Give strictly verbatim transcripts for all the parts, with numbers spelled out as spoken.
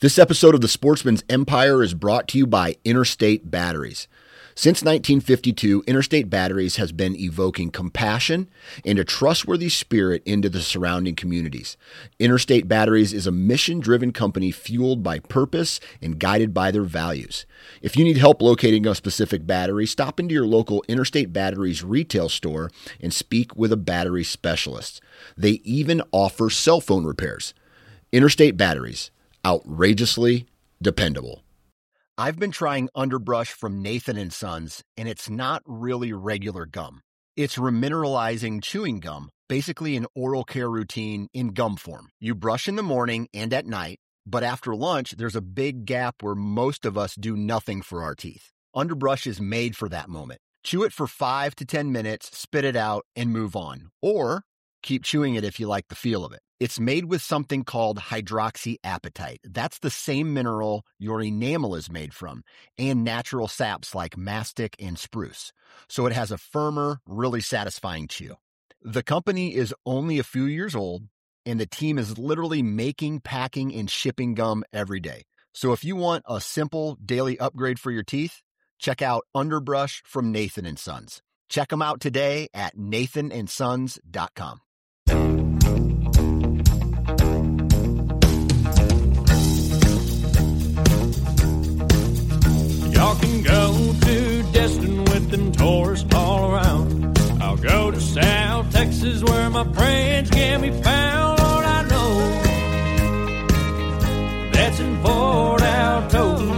This episode of The Sportsman's Empire is brought to you by Interstate Batteries. Since nineteen fifty-two, Interstate Batteries has been evoking compassion and a trustworthy spirit into the surrounding communities. Interstate Batteries is a mission-driven company fueled by purpose and guided by their values. If you need help locating a specific battery, stop into your local Interstate Batteries retail store and speak with a battery specialist. They even offer cell phone repairs. Interstate Batteries. Outrageously dependable. I've been trying Underbrush from Nathan and Sons, and it's not really regular gum. It's remineralizing chewing gum, basically an oral care routine in gum form. You brush in the morning and at night, but after lunch, there's a big gap where most of us do nothing for our teeth. Underbrush is made for that moment. Chew it for five to ten minutes, spit it out, and move on. Or keep chewing it if you like the feel of it. It's made with something called hydroxyapatite. That's the same mineral your enamel is made from, and natural saps like mastic and spruce. So it has a firmer, really satisfying chew. The company is only a few years old, and the team is literally making, packing, and shipping gum every day. So if you want a simple daily upgrade for your teeth, check out Underbrush from Nathan and Sons. Check them out today at nathan and sons dot com. Y'all can go to Destin with them tourists all around. I'll go to South Texas where my friends can be found. Lord, I know that's in Fort Alto.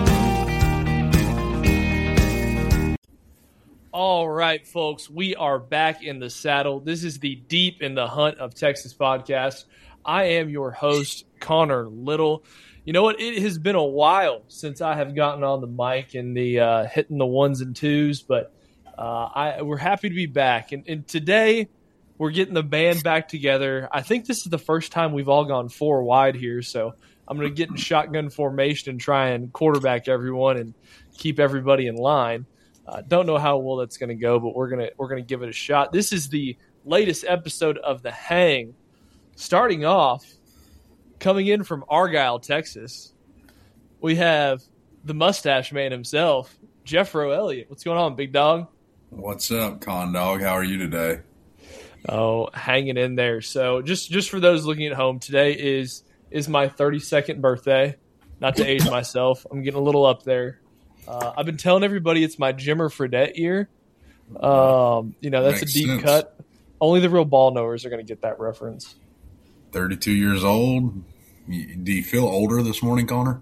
All right, folks, we are back in the saddle. This is the Deep in the Hunt of Texas podcast. I am your host, Connor Little. You know what? It has been a while since I have gotten on the mic and the uh, hitting the ones and twos, but uh, I we're happy to be back. And, and today we're getting the band back together. I think this is the first time we've all gone four wide here, so I'm going to get in shotgun formation and try and quarterback everyone and keep everybody in line. Uh, don't know how well that's going to go, but we're gonna we're gonna give it a shot. This is the latest episode of The Hang. Starting off, coming in from Argyle, Texas, we have the mustache man himself, Jeffro Elliott. What's going on, big dog? What's up, Con Dog? How are you today? Oh, hanging in there. So just just for those looking at home, today is is my thirty-second birthday. Not to age myself. I'm getting a little up there. Uh, I've been telling everybody it's my Jimmer Fredette year. Um, you know, that's Makes a deep sense. cut. Only the real ball knowers are going to get that reference. thirty-two years old. Do you feel older this morning, Connor?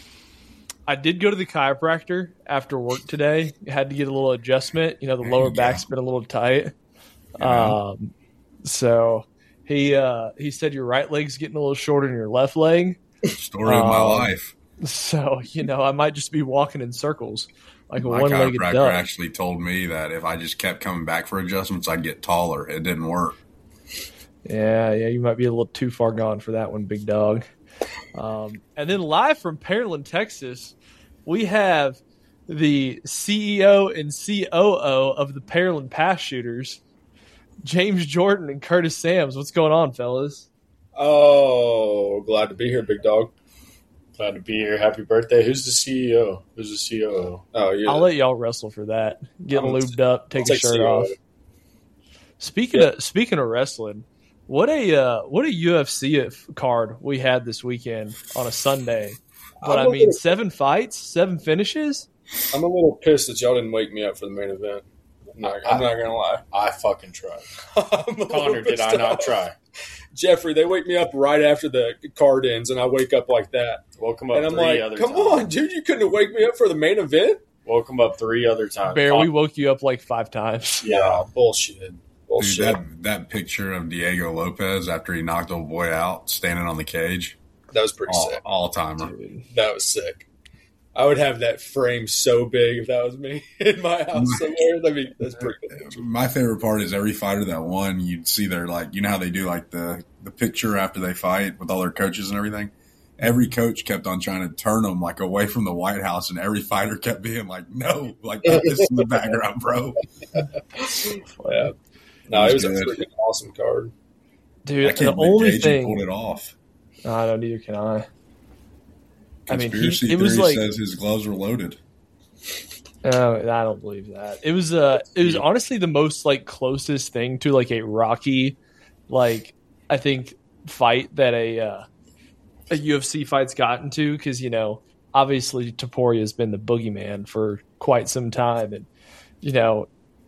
I did go to the chiropractor after work today. Had to get a little adjustment. You know, the There lower you go. back's been a little tight. Yeah. Um, so he uh, he said your right leg's getting a little shorter than your left leg. Story of my Um, life. So, you know, I might just be walking in circles like a My one-legged chiropractor duck. actually told me that if I just kept coming back for adjustments, I'd get taller. It didn't work. Yeah, yeah, you might be a little too far gone for that one, big dog. Um, and then live from Pearland, Texas, we have the C E O and C O O of the Pearland Pass Shooters, James Jordan and Curtis Sams. What's going on, fellas? Oh, glad to be here, big dog. Glad to be here. Happy birthday. Who's the C E O? Who's the C O O? Oh, you're I'll the, let y'all wrestle for that. Get I'm- lubed up, take I'll a shirt C O O. off. Speaking Yeah. of speaking of wrestling, what a uh, what a U F C f- card we had this weekend on a Sunday. But I'm I a mean, little- seven fights, seven finishes. I'm a little pissed that y'all didn't wake me up for the main event. I'm not, I'm not going to lie. I fucking tried. I'm a Connor, little did I pissed not off. try? Jeffrey, they wake me up right after the card ends, and I wake up like that. Woke him up And I'm three like, other come times. on, dude, you couldn't wake me up for the main event? Woke him up three other times. Bear, Con- we woke you up like five times. Yeah, bullshit. Dude, Bullshit. that, that picture of Diego Lopez after he knocked old boy out standing on the cage, That was pretty all, sick. all timer. Dude. That was sick. I would have that frame so big if that was me in my house somewhere. I mean, that's pretty cool. My favorite part is every fighter that won, you'd see their, like, you know how they do, like, the, the picture after they fight with all their coaches and everything? Every coach kept on trying to turn them, like, away from the White House, and every fighter kept being like, no, like, put this in the background, bro. Yeah. No, it was a Good. freaking awesome card. Dude, I the can't believe only Cage thing pulled it off. I don't, neither can I. I I mean, Conspiracy he, it was theory like says his gloves were loaded. Oh, I don't believe that. It was uh it was honestly the most like closest thing to like a Rocky, like I think fight that a uh, a U F C fight's gotten to, because you know obviously Topuria has been the boogeyman for quite some time, and you know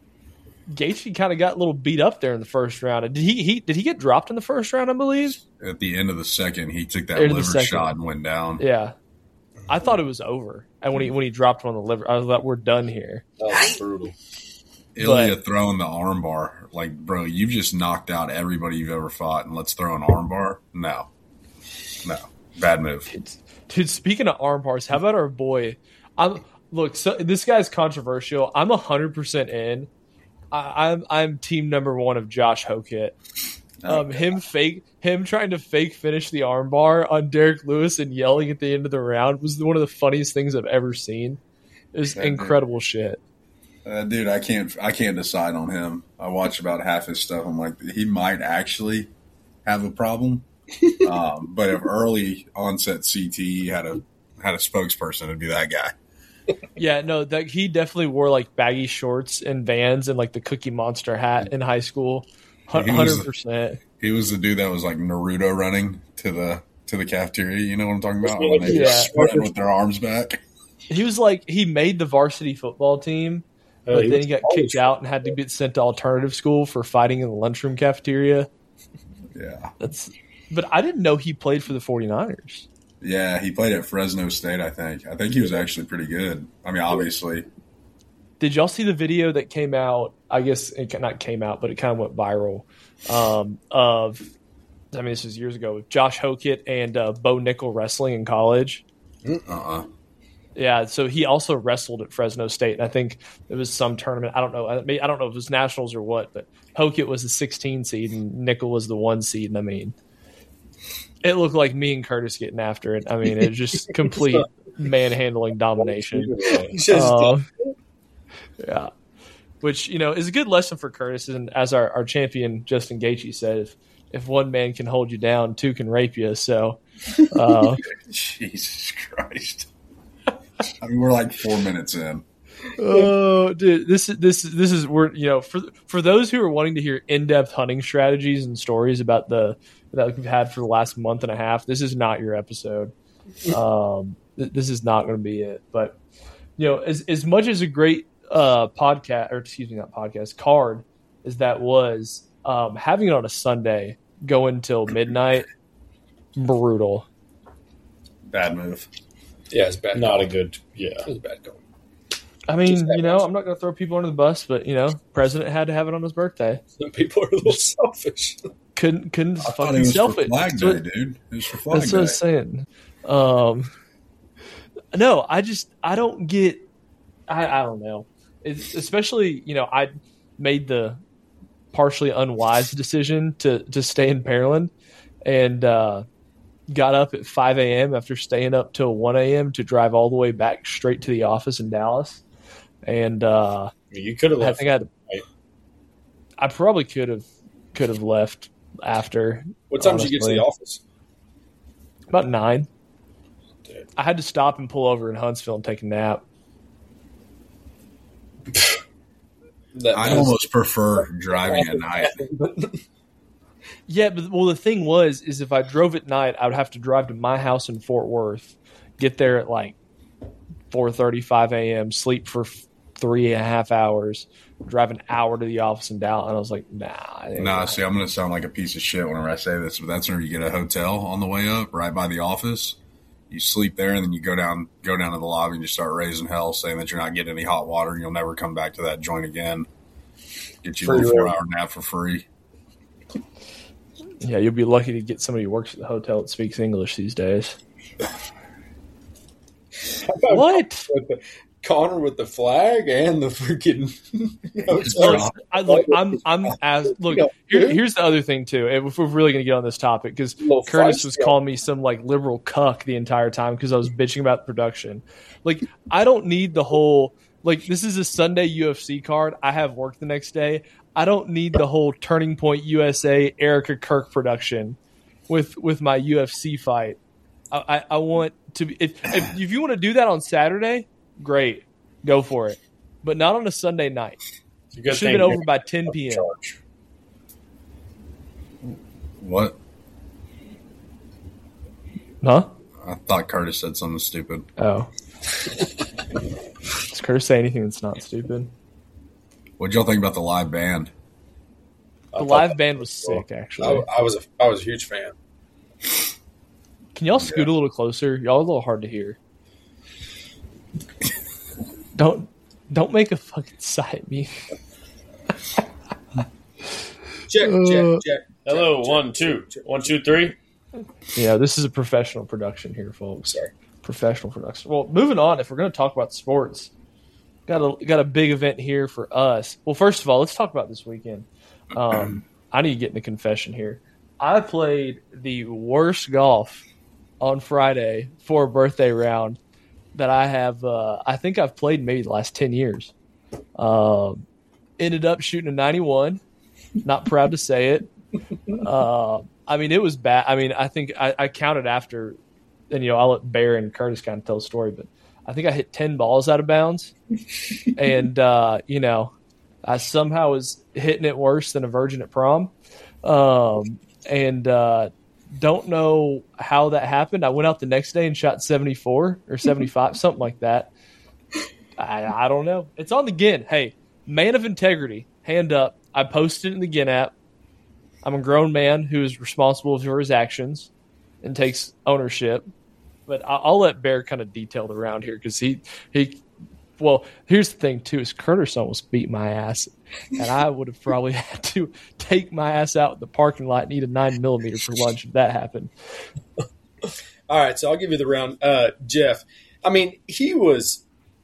Gaethje kind of got a little beat up there in the first round. Did he, he did he get dropped in the first round? I believe At the end of the second, he took that End of the liver second. shot and went down. yeah. I thought it was over, and when he when he dropped him on the liver, I thought we're done here. That was brutal. Ilya But- throwing the armbar, like, bro, you've just knocked out everybody you've ever fought, and let's throw an armbar? No, no, bad move. Dude, speaking of arm bars, how about our boy? I'm look. So this guy's controversial. I'm a hundred percent in. I, I'm I'm team number one of Josh Hokit. Um, him fake him trying to fake finish the armbar on Derek Lewis and yelling at the end of the round was one of the funniest things I've ever seen. It was Yeah, incredible shit. Uh, dude, I can't, I can't decide on him. I watch about half his stuff. I'm like, he might actually have a problem. um, but if early onset C T E had a had a spokesperson, it'd be that guy. Yeah, no, that he definitely wore like baggy shorts and Vans and like the Cookie Monster hat in high school. He was Hundred the- percent. He was the dude that was like Naruto running to the to the cafeteria. You know what I'm talking about? When they Yeah. just spread with their arms back. He was like he made the varsity football team. Oh, But he then was he got always kicked out and had to get sent to alternative school for fighting in the lunchroom cafeteria. Yeah, That's, but I didn't know he played for the 49ers. yeah. He played at Fresno State. I think. I think he was actually pretty good. I mean, obviously, Did y'all see the video that came out? I guess it not came out, but it kind of went viral. Um, of, I mean, this was years ago with Josh Hokit and uh, Bo Nickel wrestling in college. uh, uh Yeah, so he also wrestled at Fresno State, and I think it was some tournament. I don't know. I, mean, I don't know if it was nationals or what, but Hokit was the sixteen seed and Nickel was the one seed. And I mean, it looked like me and Curtis getting after it. I mean, it was just complete manhandling domination. Just- Um, yeah, which you know is a good lesson for Curtis, and as our, our champion Justin Gaethje said, if, if one man can hold you down, two can rape you. So, uh, Jesus Christ. I mean, we're like four minutes in. oh, dude, this is this is this is we're you know for for those who are wanting to hear in depth hunting strategies and stories about the that we've had for the last month and a half, this is not your episode. Um, th- this is not going to be it. But you know, as as much as a great uh podcast or excuse me, not podcast card as that was, um, having it on a Sunday going till midnight, brutal. Bad move. Yeah, it's bad. Not call. a good. Yeah. It was a bad call. I mean, Just that you know, much. I'm not going to throw people under the bus, but you know, president had to have it on his birthday. Some people are a little selfish. Couldn't couldn't I thought fucking it was self for it. Flag That's Day, what- dude. It was for Flag That's what I'm Day. saying. Um, no, I just I don't get. I I don't know. It's, especially you know I made the partially unwise decision to to stay in Maryland, and uh, got up at five a.m. after staying up till one a.m. to drive all the way back straight to the office in Dallas, and uh, You could have I left. think I had. Right. I probably could have could have left after. What time did you get to honestly. the office? About nine. Dude. I had to stop and pull over in Huntsville and take a nap. That I was- almost prefer driving at night. Yeah, but well, the thing was, is if I drove at night, I would have to drive to my house in Fort Worth, get there at like four thirty-five a.m., sleep for f- three and a half hours, drive an hour to the office in Dallas, and I was like, nah. I ain't Nah, gonna- see, I'm going to sound like a piece of shit whenever I say this, but that's whenever you get a hotel on the way up, right by the office. You sleep there, and then you go down, go down to the lobby, and you start raising hell, saying that you're not getting any hot water, and you'll never come back to that joint again. Get you a Free little room. four-hour nap for free. Yeah, you'll be lucky to get somebody who works at the hotel that speaks English these days. What? with the, Connor with the flag and the freaking. Look, I, look, I'm, I'm as look. Yeah, Here, dude. here's the other thing too. If we're really going to get on this topic, because Little Curtis feisty. was calling me some like liberal cuck the entire time because I was bitching about the production. Like, I don't need the whole like. This is a Sunday U F C card. I have work the next day. I don't need the whole Turning Point U S A Erica Kirk production with with my U F C fight. I, I, I want to be. If, if if you want to do that on Saturday, great, go for it. But not on a Sunday night. It's a good Should have thing been over Nick by ten p.m. charge. What? Huh? I thought Curtis said something stupid. Oh. Does Curtis say anything that's not stupid? What'd y'all think about the live band? I The thought live that band was cool. sick, actually. I, I was a I was a huge fan. Can y'all scoot a little closer? Y'all are a little hard to hear. Don't don't make a fucking sigh at me. Check, Uh, check, check. check, Hello, check, one, two. check, check. One, two, three. Yeah, this is a professional production here, folks. Sorry. Professional production. Well, moving on, if we're going to talk about sports, got a got a big event here for us. Well, first of all, let's talk about this weekend. Um, I need to get in the confession here. I played the worst golf on Friday for a birthday round that I have. Uh, I think I've played maybe the last ten years. Um, ended up shooting a ninety-one. Not proud to say it. Uh, I mean, it was bad. I mean, I think I, I counted after, and you know, I'll let Bear and Curtis kind of tell the story, but I think I hit ten balls out of bounds, and uh, you know, I somehow was hitting it worse than a virgin at prom, um, and uh, don't know how that happened. I went out the next day and shot seventy-four or seventy-five, something like that. I, I don't know. It's on the Gin. Hey, man of integrity, hand up. I posted it in the Gin app. I'm a grown man who is responsible for his actions and takes ownership. But I'll, I'll let Bear kind of detail the round here because he, he, well, here's the thing too: is Curtis almost beat my ass, and I would have probably had to take my ass out in the parking lot and eat a nine millimeter for lunch if that happened. All right, so I'll give you the round. Uh, Jeff, I mean, he was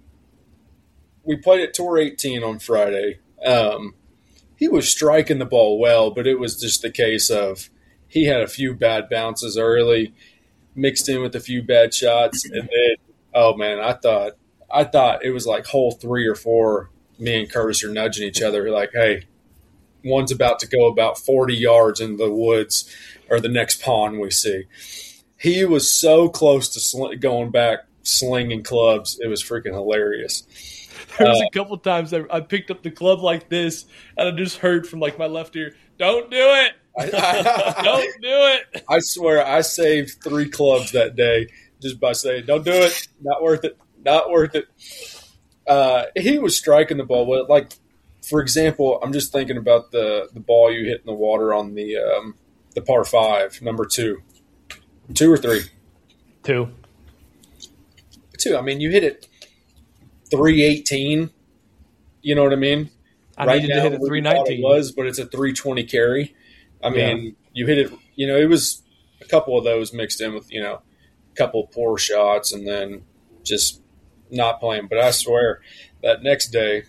– we played at Tour eighteen on Friday. Um, he was striking the ball well, but it was just the case of he had a few bad bounces early, mixed in with a few bad shots, and then, oh, man, I thought I thought it was like hole three or four, me and Curtis are nudging each other like, hey, one's about to go about forty yards in the woods or the next pond we see. He was so close to sl- going back, slinging clubs. It was freaking hilarious. There was Uh, a couple times I, I picked up the club like this, and I just heard from like my left ear, "Don't do it! Don't do it!" I swear I saved three clubs that day just by saying, don't do it. Not worth it. Not worth it. Uh, he was striking the ball. Well, like, for example, I'm just thinking about the, the ball you hit in the water on the um, the par five, number two. Two or three? Two. Two. I mean, you hit it three eighteen. You know what I mean? I right needed now, to hit it we three thought nineteen. It was, but it's a three twenty carry. I mean, you hit it. You know, it was a couple of those mixed in with you know, a couple of poor shots, and then just not playing. But I swear, that next day,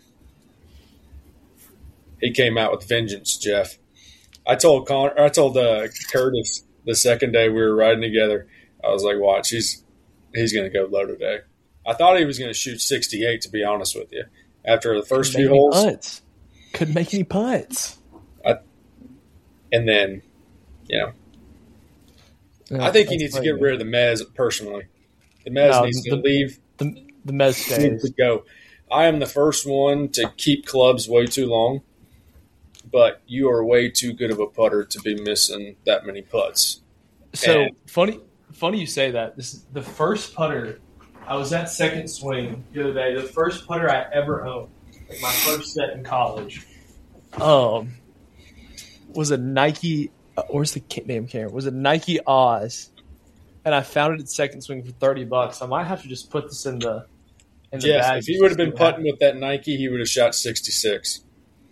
he came out with vengeance. Jeff, I told Con- I told uh, Curtis the second day we were riding together. I was like, "Watch, he's he's going to go low today." I thought he was going to shoot sixty-eight. To be honest with you, after the first Couldn't few make any holes. putts. Couldn't make any putts. And then, you know, Yeah, I think he that's needs to funny, get man. rid of the Mez personally. The Mez No, needs the- to leave, the the Mez needs stays. to go. I am the first one to keep clubs way too long, but you are way too good of a putter to be missing that many putts. So And- funny, funny you say that. This is the first putter. I was at Second Swing the other day. The first putter I ever owned, like my first set in college, um, was a Nike. Uh, where's the ca- damn camera? Was a Nike Oz, and I found it at Second Swing for thirty bucks. I might have to just put this in the in the Yes, bag. if he would have been Just see what putting with that Nike, he would have shot sixty-six.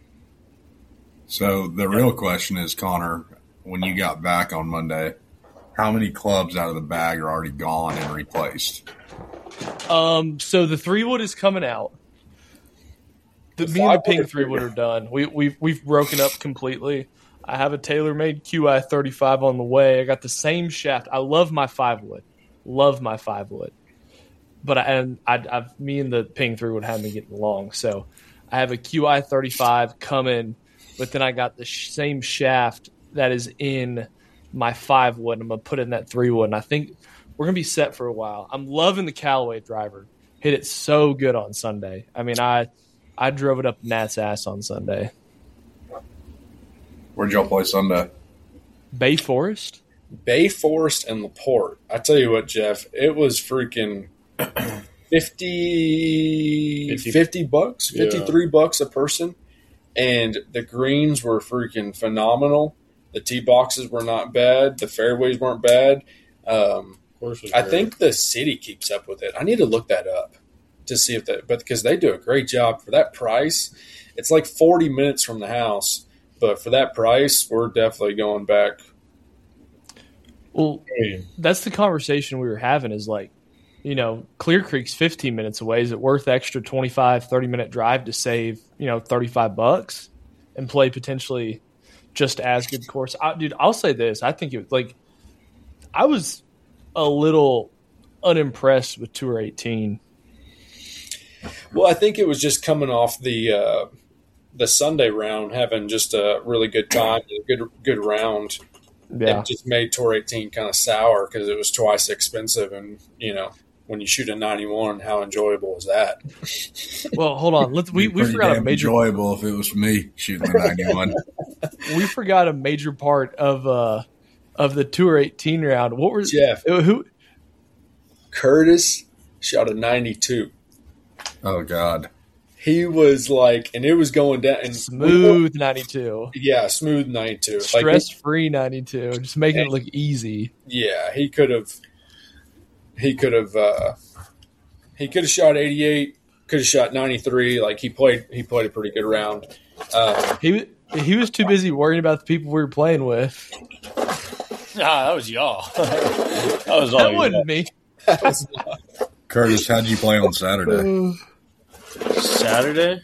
So the real question is, Connor, when you got back on Monday, how many clubs out of the bag are already gone and replaced? happens. Um, so the three wood is coming out. The, The me and the five wood ping are three wood are done. We we've we've broken up completely. I have a TaylorMade Q I thirty-five on the way. I got the same shaft. I love my five wood, love my five wood, but I, and I, I've me and the ping three wood have been getting along. So I have a Q I thirty-five coming, but then I got the sh- same shaft that is in my five wood. I'm gonna put in that three wood, and I think we're gonna be set for a while. I'm loving the Callaway driver. Hit it so good on Sunday. I mean, I I drove it up Nat's ass on Sunday. Where'd y'all play Sunday? Bay Forest. Bay Forest and LaPorte. I tell you what, Jeff, it was freaking fifty, fifty, fifty bucks, yeah. fifty-three bucks a person. And the greens were freaking phenomenal. The tee boxes were not bad. The fairways weren't bad. Um, Of course, it was I great. think the city keeps up with it. I need to look that up to see if that, but because they do a great job for that price. It's like forty minutes from the house, but for that price, we're definitely going back. Well, I mean, that's the conversation we were having is like, you know, Clear Creek's fifteen minutes away. Is it worth the extra twenty-five, thirty minute drive to save, you know, thirty-five bucks and play potentially just as good course? I, dude, I'll say this. I think it was like, I was a little unimpressed with Tour eighteen. Well, I think it was just coming off the uh, the Sunday round, having just a really good time, a good good round. Yeah. It just made Tour eighteen kind of sour because it was twice expensive, and you know when you shoot a ninety-one, how enjoyable is that? Well, hold on. Let's we, It'd be we pretty forgot a damn major enjoyable if it was me shooting the ninety-one. we forgot a major part of uh of the Tour eighteen round. What was Jeff. who Curtis shot a ninety-two. Oh God. He was like, and it was going down. And smooth ninety-two. Yeah, smooth ninety-two. Like, Stress free ninety-two. Just making it look easy. yeah, he could have. He could have. Uh, he could have shot eighty-eight. Could have shot ninety-three. Like he played. He played a pretty good round. Um, He he was too busy worrying about the people we were playing with. nah, that was y'all. that was all That you wasn't me. Curtis, how'd you play on Saturday? Saturday.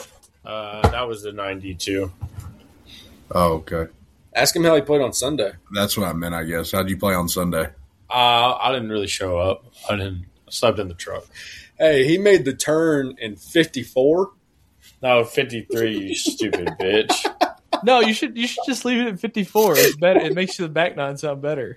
Uh, that was the ninety-two. Oh, okay. ask him how he played on Sunday. That's what I meant, I guess. How'd you play on Sunday? Uh, I didn't really show up. I didn't. I slept in the truck. Hey, he made the turn in fifty-four. No, fifty-three. You stupid bitch. No, you should you should just leave it at fifty-four. It's better. It makes you the back nine sound better.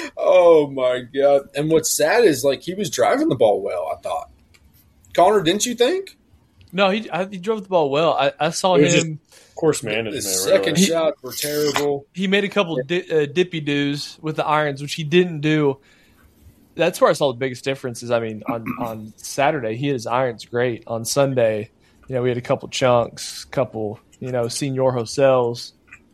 Oh my god! And what's sad is like he was driving the ball well. I thought, Connor, didn't you think? No, he I, he drove the ball well. I, I saw It was him. Course The management. second really. shot were terrible. He made a couple di- uh, dippy doos with the irons, which he didn't do. That's where I saw the biggest difference. Is I mean, on on Saturday he hit his irons great. On Sunday, you know, we had a couple chunks, couple you know, Senor Hosels.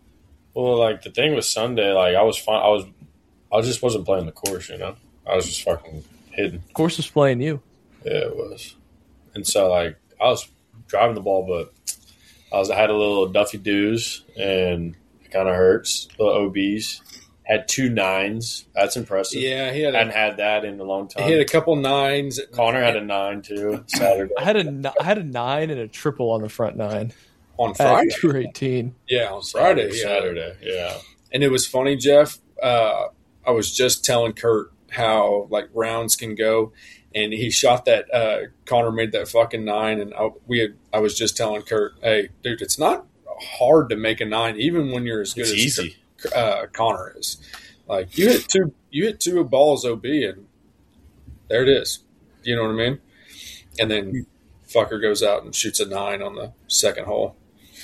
Well, like the thing with Sunday, like I was fine. I was, I just wasn't playing the course. You know, I was just fucking hitting. Of course, was playing you. Yeah, it was. And so, like, I was driving the ball, but I was I had a little Duffy Doos, and it kind of hurts. Little O Bs. Had two nines. That's impressive. Yeah, he had I a, hadn't had that in a long time. he had a couple nines. Connor had a nine too. Saturday. I had a n- I had a nine and a triple on the front nine on at Friday. Tour eighteen. Yeah, on Friday. Friday, yeah. Saturday. Yeah. And it was funny, Jeff. Uh, I was just telling Kurt how like rounds can go, and he shot that. Uh, Connor made that fucking nine, and I, we had. I was just telling Kurt, "Hey, dude, it's not hard to make a nine, even when you're as good It's as easy. Uh, Connor is. Like you hit two, you hit two balls O B, and there it is. You know what I mean? And then fucker goes out and shoots a nine on the second hole.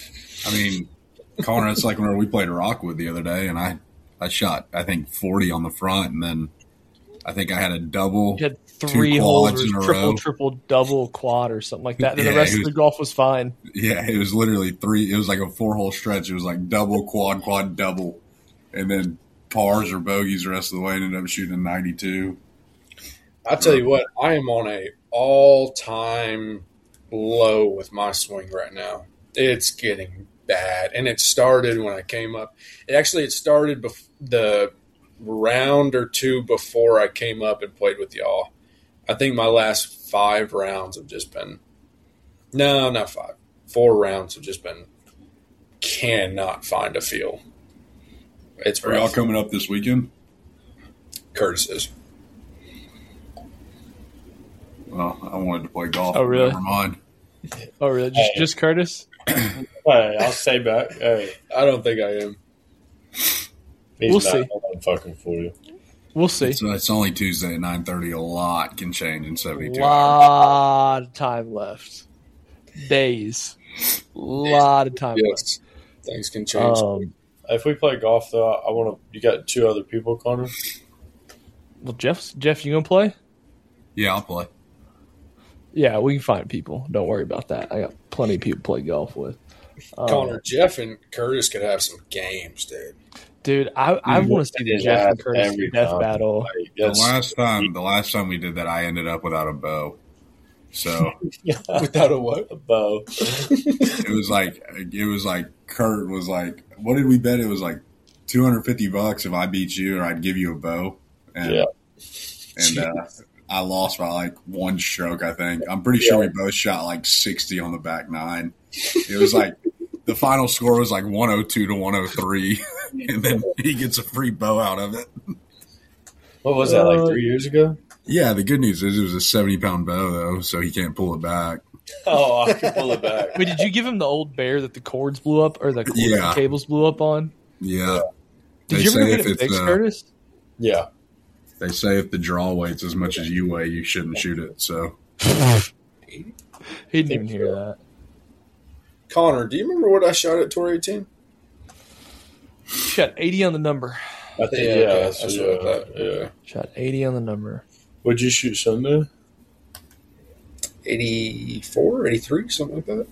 I mean, Connor, it's like when we played Rockwood the other day, and I, I shot, I think, forty on the front, and then I think I had a double. You had three Two holes, quads or in a triple, row. triple, double, quad, or something like that. And then Yeah, the rest it of the was- golf was fine. Yeah, it was literally three. It was like a four-hole stretch. It was like double, quad, quad, double, and then pars or bogeys the rest of the way. And ended up shooting ninety-two. I tell you what, I am on a all-time low with my swing right now. It's getting bad, and it started when I came up. It actually it started bef- the round or two before I came up and played with y'all. I think my last five rounds have just been no, not five, four rounds have just been cannot find a feel. It's Are y'all rough. coming up this weekend? Curtis is. Well, I wanted to play golf. Oh, but really? Never mind. Oh, really? Just, Hey. just Curtis? Hey, I'll stay back. Hey, I don't think I am. he's We'll not see. I'm fucking for you. We'll see. So it's only Tuesday at nine thirty. A lot can change in seventy-two hours. Lot of time left. Days. Lot of time Yes, things can change. left. Um, If we play golf, though, I want to. You got two other people, Connor. well, Jeff, Jeff, you gonna play? Yeah, I'll play. Yeah, we can find people. Don't worry about that. I got plenty of people to play golf with. Um, Connor, Jeff, and Curtis could have some games, dude. dude, I, I Dude, want to see the it Jeff and happens Curtis every death time. battle. Like, The that's- last time, the last time we did that, I ended up without a bow. So Without a what? a bow. it was like it was like Kurt was like, "What did we bet?" It was like two hundred fifty bucks if I beat you, or I'd give you a bow. And, Yeah. and uh, I lost by like one stroke. I think I'm pretty sure we both shot like sixty on the back nine. It was like the final score was like one oh two to one oh three, and then he gets a free bow out of it. What was that, like Uh, three years ago? Yeah, the good news is it was a seventy pound bow though, so he can't pull it back. Oh, I can pull it back. Wait, did you give him the old bear that the cords blew up or the, cords, Yeah. the cables blew up on? Yeah, Did They you ever say get if it it's, fixed, uh, Curtis? Yeah. they say if the draw weights as much as you weigh, you shouldn't shoot it. So He didn't even hear that. Connor, do you remember what I shot at Tour eighteen? Shot eighty on the number. I think, Yeah, yeah. okay, so, that's yeah, what I thought. yeah. Shot eighty on the number. Would you shoot Sunday? eighty-four, eighty-three, something like that.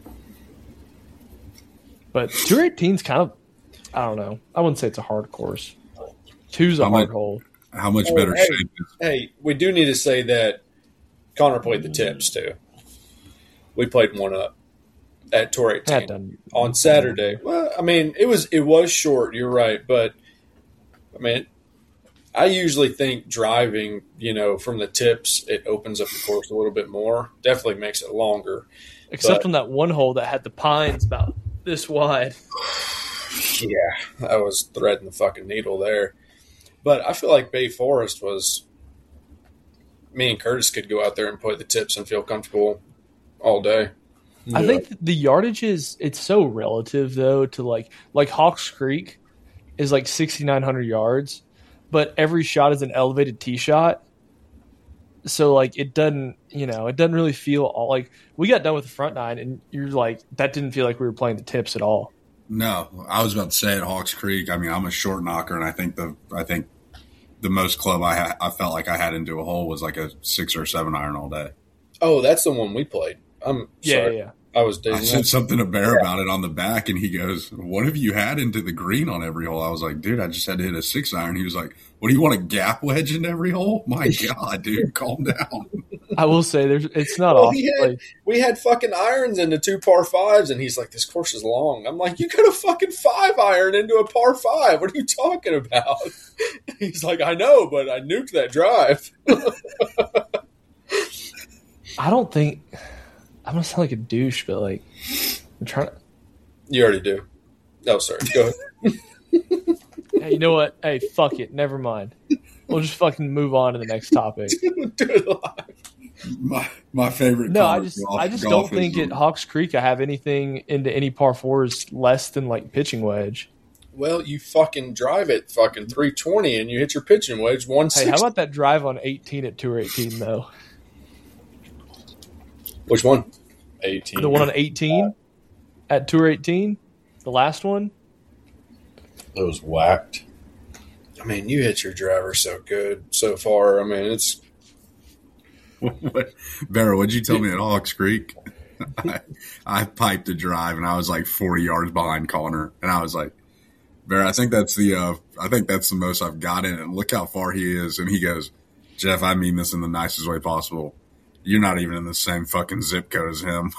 But two eighteen's kind of, I don't know. I wouldn't say it's a hard course. Two's a How hard much- hole. how much Oh, better hey. shape is Hey, we do need to say that Connor played the tips too. We played one up at Tour That eighteen done. on Saturday. Well, I mean, it was it was short. You're right, but I mean, I usually think driving, you know, from the tips, it opens up the course a little bit more. Definitely makes it longer. Except but- on that one hole that had the pines about this wide. Yeah, I was threading the fucking needle there. But I feel like Bay Forest was. Me and Curtis could go out there and play the tips and feel comfortable all day. I Yeah. think the yardage is it's so relative though to like like Hawks Creek is like sixty-nine hundred yards, but every shot is an elevated tee shot. So like it doesn't, you know, it doesn't really feel all like we got done with the front nine and you're like that didn't feel like we were playing the tips at all. No, I was about to say at Hawks Creek. I mean, I'm a short knocker, and I think the I think the most club I ha- I felt like I had into a hole was like a six or seven iron all day. Oh, that's the one we played. I'm Yeah, sorry. yeah. I was I dating said something to Bear about it on the back, and he goes, "What have you had into the green on every hole?" I was like, "Dude, I just had to hit a six iron." He was like, "What do you want a gap wedge into every hole?" My God, dude, calm down. I will say there's it's not Well, off. he had- Like, We had fucking irons into two par fives, and he's like, "This course is long." I'm like, "You could have fucking five iron into a par five. What are you talking about?" He's like, "I know, but I nuked that drive." I don't think I'm gonna sound like a douche, but like I'm trying to You already do. No, sorry. Go ahead. hey, you know what? Hey, fuck it. Never mind. We'll just fucking move on to the next topic. Do it live. My my favorite. No, I color just golf- I just golf don't think is- at Hawks Creek I have anything into any par fours less than like pitching wedge. Well, you fucking drive it fucking three twenty, and you hit your pitching wedge one Hey, sixty. how about that drive on eighteen at Tour eighteen though? Which one? eighteen. The one on eighteen at Tour eighteen, the last one. It was whacked. I mean, you hit your driver so good so far. I mean, it's What, Bear, what'd you tell me at Hawks Creek? I, I piped a drive and I was like forty yards behind Connor, and I was like, "Bear, I think that's the uh, I think that's the most I've got in it. And look how far he is." And he goes, "Jeff, I mean this in the nicest way possible. You're not even in the same fucking zip code as him."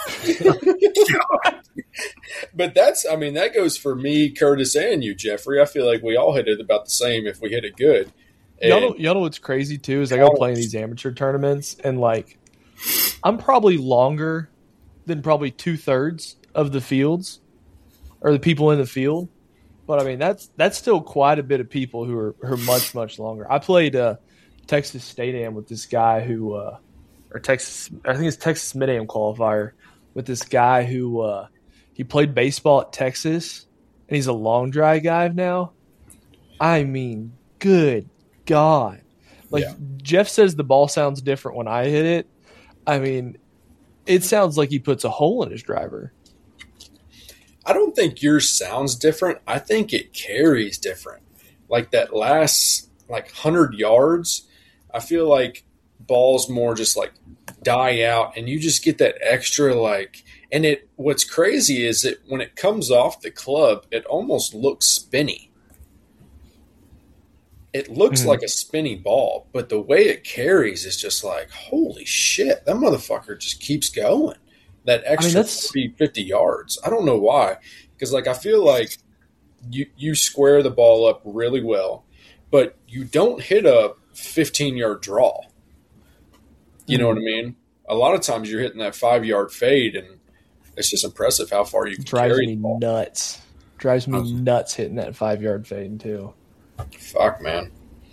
But that's, I mean, that goes for me, Curtis, and you, Jeffrey. I feel like we all hit it about the same if we hit it good. Y'all And- know, y'all know what's crazy too is I go play in these amateur tournaments and like I'm probably longer than probably two thirds of the fields or the people in the field. But I mean that's that's still quite a bit of people who are who are much much longer. I played uh, Texas State Am with this guy who uh, or Texas I think it's Texas Mid Am qualifier with this guy who uh, he played baseball at Texas and he's a long dry guy now. I mean, good God. Like, Yeah. Jeff says the ball sounds different when I hit it. I mean, it sounds like he puts a hole in his driver. I don't think yours sounds different. I think it carries different. Like that last like one hundred yards, I feel like balls more just like die out and you just get that extra like and it what's crazy is that when it comes off the club, it almost looks spinny. It looks Mhm. like a spinny ball, but the way it carries is just like, holy shit, that motherfucker just keeps going. That extra that's- fifty, fifty yards. I don't know why. Because like I feel like you you square the ball up really well, but you don't hit a fifteen yard draw. You know what I mean? A lot of times you're hitting that five yard fade, and it's just impressive how far you can Drives carry me the ball. nuts. Drives me Awesome. nuts hitting that five yard fade too. Fuck, man.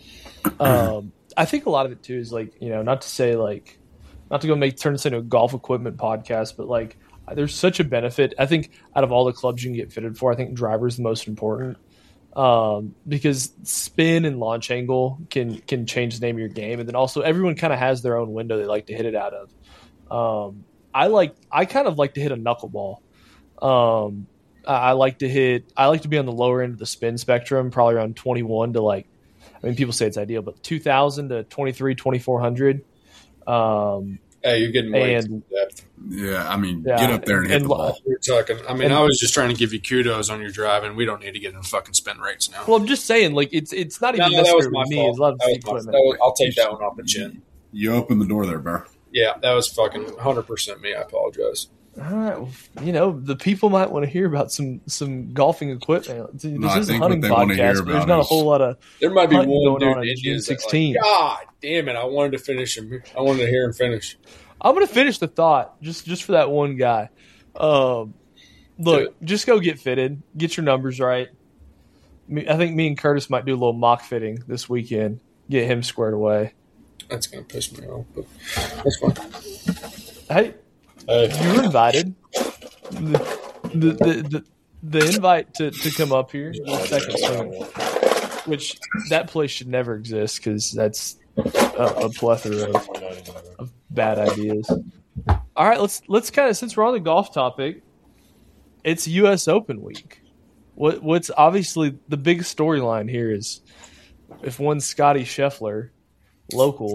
um, I think a lot of it too is like, you know, not to say like, not to go make turn this into a golf equipment podcast, but like, there's such a benefit. I think out of all the clubs you can get fitted for, I think driver is the most important um, because spin and launch angle can can change the name of your game, and then also everyone kind of has their own window they like to hit it out of. Um, I like, I kind of like to hit a knuckleball. Um, I, I like to hit. I like to be on the lower end of the spin spectrum, probably around twenty-one to like. I mean, people say it's ideal, but two thousand to twenty-three, twenty-four hundred. Um, Hey, you're getting way And- too depth. Yeah, I mean, Yeah, get up there and, hit and- the ball. We're talking. I mean, And- I was just trying to give you kudos on your driving. We don't need to get into fucking spin rates now. well, I'm just saying, like it's it's not No, even no, that was necessarily my me. fault. It's a lot of That the was my- equipment. that was- I'll take that one off the chin. You opened the door there, Bear. Yeah, that was fucking one hundred percent me. I apologize. All right, well, you know, the people might want to hear about some some golfing equipment. This No, I is a think hunting what they want to hear podcast, but there's about not a is- whole lot of. There might be Hunting one going dude on in in June Indians that like, sixteenth. God damn it! I wanted to finish him. I wanted to hear him finish. I'm gonna finish the thought just just for that one guy. Um, look, just go get fitted, get your numbers right. Me, I think me and Curtis might do a little mock fitting this weekend, get him squared away. That's gonna piss me off, but that's fine. Hey, Hey, you were invited. The the the, the, the invite to, to come up here, the second swing, which that place should never exist because that's a, a plethora of, of bad ideas. All right, let's let's kind of since we're on the golf topic, it's U S Open week. What what's obviously the big storyline here is if one Scotty Scheffler, local,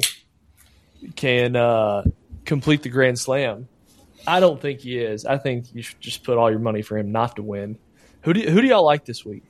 can uh, complete the Grand Slam. I don't think he is. I think you should just put all your money for him not to win. Who do who do y'all like this week?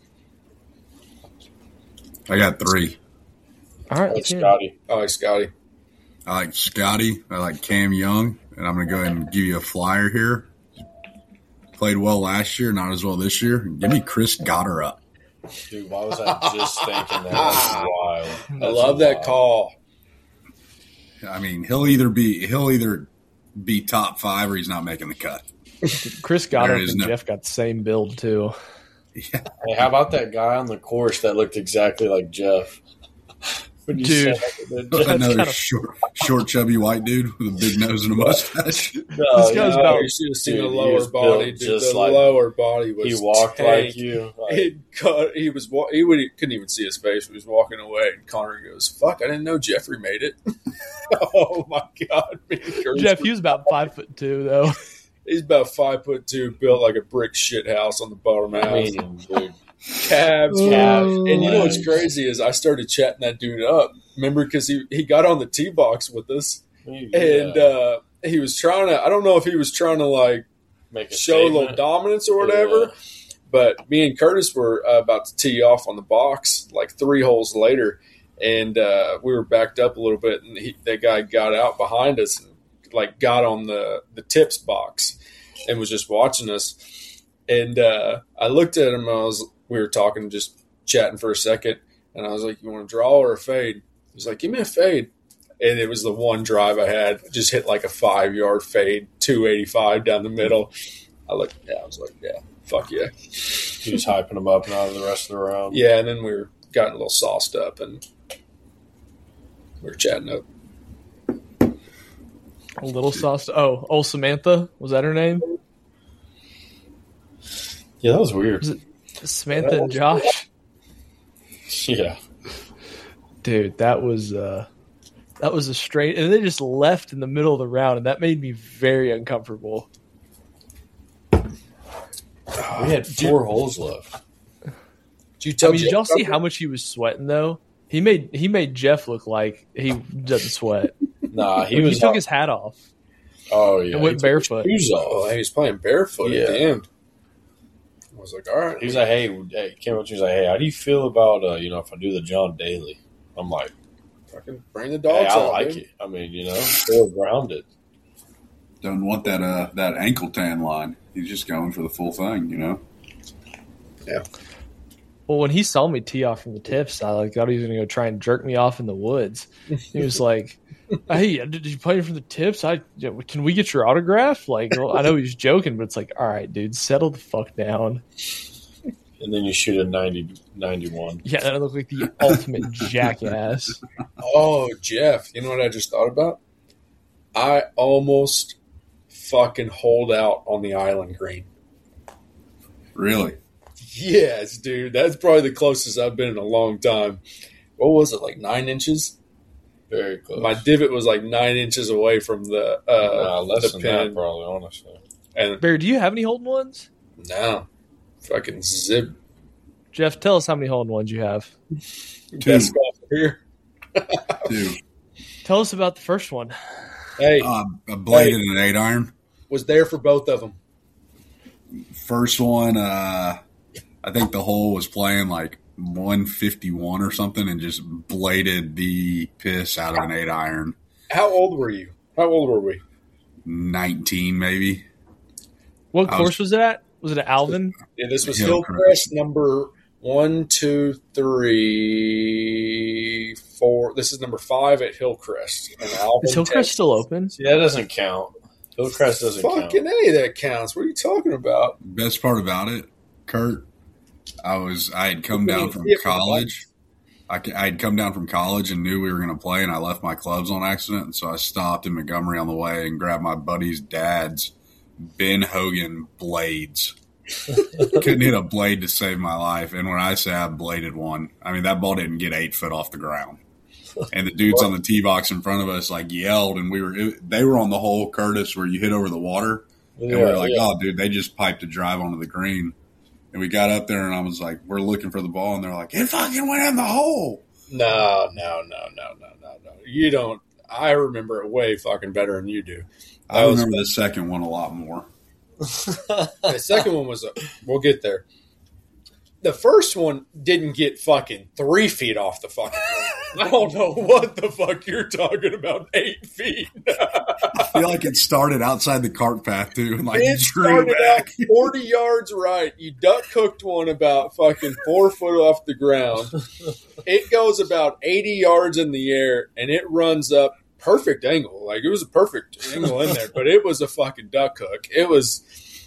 I got three. All right, Hey, let's hear it. Scotty. I like Scotty. I like Scotty. I like Cam Young. And I'm going to go ahead and give you a flyer here. Played well last year, not as well this year. Give me Chris Goddard up. Dude, why was I just thinking that? That's wild. I That's love that wild. call. I mean, he'll either be he'll either be top five or he's not making the cut. Chris Goddard There is and no- Jeff got the same build too. Yeah. Hey, how about that guy on the course that looked exactly like Jeff? When you Dude. said that, Jeff- Another kinda- short, short, chubby white dude with a big nose and a mustache. No, This guy's no, about- you should have seen dude, the he lower was body. built Dude, just the like- lower body was. he walked tank. like you. Like, He cut, he was wa- he would he couldn't even see his face. He was walking away, and Connor goes, "Fuck! I didn't know Jeffrey made it." Oh my god, me and Curtis Jeff, were- he was about five foot two though. he's about five foot two, built like a brick shit house on the bottom I house. mean, dude. Calves, Oh, calves. And you know what's legs. crazy is I started chatting that dude up. Remember, because he he got on the tee box with us, and Yeah. uh, he was trying to. I don't know if he was trying to like Make a show a little statement. dominance or whatever. Yeah. But me and Curtis were uh, about to tee off on the box like three holes later, and uh, we were backed up a little bit, and he, that guy got out behind us, and, like got on the the tips box, and was just watching us. And uh, I looked at him. I was we were talking, just chatting for a second, and I was like, "You want to draw or a fade?" He was like, "Give me a fade." And it was the one drive I had, just hit like a five yard fade, two eighty five down the middle. I looked, yeah, I was like, yeah, fuck yeah. He was hyping him up now the rest of the round. Yeah, and then we were gotten a little sauced up and we were chatting up. A little sauce. Oh, old Samantha, was that her name? Yeah, that was weird. Samantha and Josh. Yeah. Dude, that was uh, that was a straight, and they just left in the middle of the round, and that made me very uncomfortable. We had four holes left. Did you tell I mean, did Jeff y'all see about how much he was sweating though? He made he made Jeff look like he doesn't sweat. Nah, he he was. took his hat off oh yeah, and went he took his barefoot. shoes that? off. Oh, he was playing barefoot Yeah. at the end. I was like, all right. He was like, "Hey, hey," came up to me, he was like, "Hey, how do you feel about uh, you know, if I do the John Daly?" I'm like, Fucking bring the "Hey, dogs I out, like dude. it. I mean, you know, feel grounded." Don't want that uh that ankle tan line. He's just going for the full thing, you know. Well, when he saw me tee off from the tips, I like thought he was going to go try and jerk me off in the woods. He was like, "Hey, did you play from the tips? I can we get your autograph?" Like, well, I know he was joking, but it's like, all right, dude, settle the fuck down. And then you shoot a ninety, ninety-one. Yeah, that looked like the ultimate jackass. Oh, Jeff, you know what I just thought about? I almost fucking holed out on the island green. Really? Yes, dude. That's probably the closest I've been in a long time. What was it, like nine inches? Very close. My divot was like nine inches away from the uh, uh, less the than pin. that, probably, honestly. And Barry, do you have any holding ones? no, fucking zip. Jeff, tell us how many holding ones you have. Best golfer here. Two. Tell us about the first one. Hey, Uh, a blade and an eight iron. was there for both of them. First one, uh, I think the hole was playing like one fifty-one or something, and just bladed the piss out of an eight iron. How old were you? How old were we? nineteen maybe. What I course was it at? Was it at Alvin? Yeah, this was Hillcrest. Hillcrest number one, two, three, four. This is number five at Hillcrest. And Alvin, Is Hillcrest Texas. still open? See, that doesn't count. Hillcrest doesn't Fucking count. A, that counts. What are you talking about? Best part about it, Kurt, I was I had come You down didn't from see it from the college. I, ca- I had come down from college and knew we were going to play, and I left my clubs on accident. And so I stopped in Montgomery on the way and grabbed my buddy's dad's Ben Hogan blades. Couldn't hit a blade to save my life. And when I say I bladed one, I mean, that ball didn't get eight foot off the ground. And the dudes on the tee box in front of us like yelled, and we were it, they were on the hole, Curtis, where you hit over the water. And we were like, yeah. oh, dude, they just piped a drive onto the green. And we got up there, and I was like, we're looking for the ball. And they're like, it fucking went in the hole. No, no, no, no, no, no, no. You don't. I remember it way fucking better than you do. I That was- remember the second one a lot more. The second one was a. We'll get there. The first one didn't get fucking three feet off the fucking ground. I don't know what the fuck you're talking about. Eight feet. I feel like it started outside the cart path, too, and like It drew started back. out forty yards right. You duck hooked one about fucking four foot off the ground. It goes about eighty yards in the air, and it runs up perfect angle. Like, it was a perfect angle in there, but it was a fucking duck hook. It was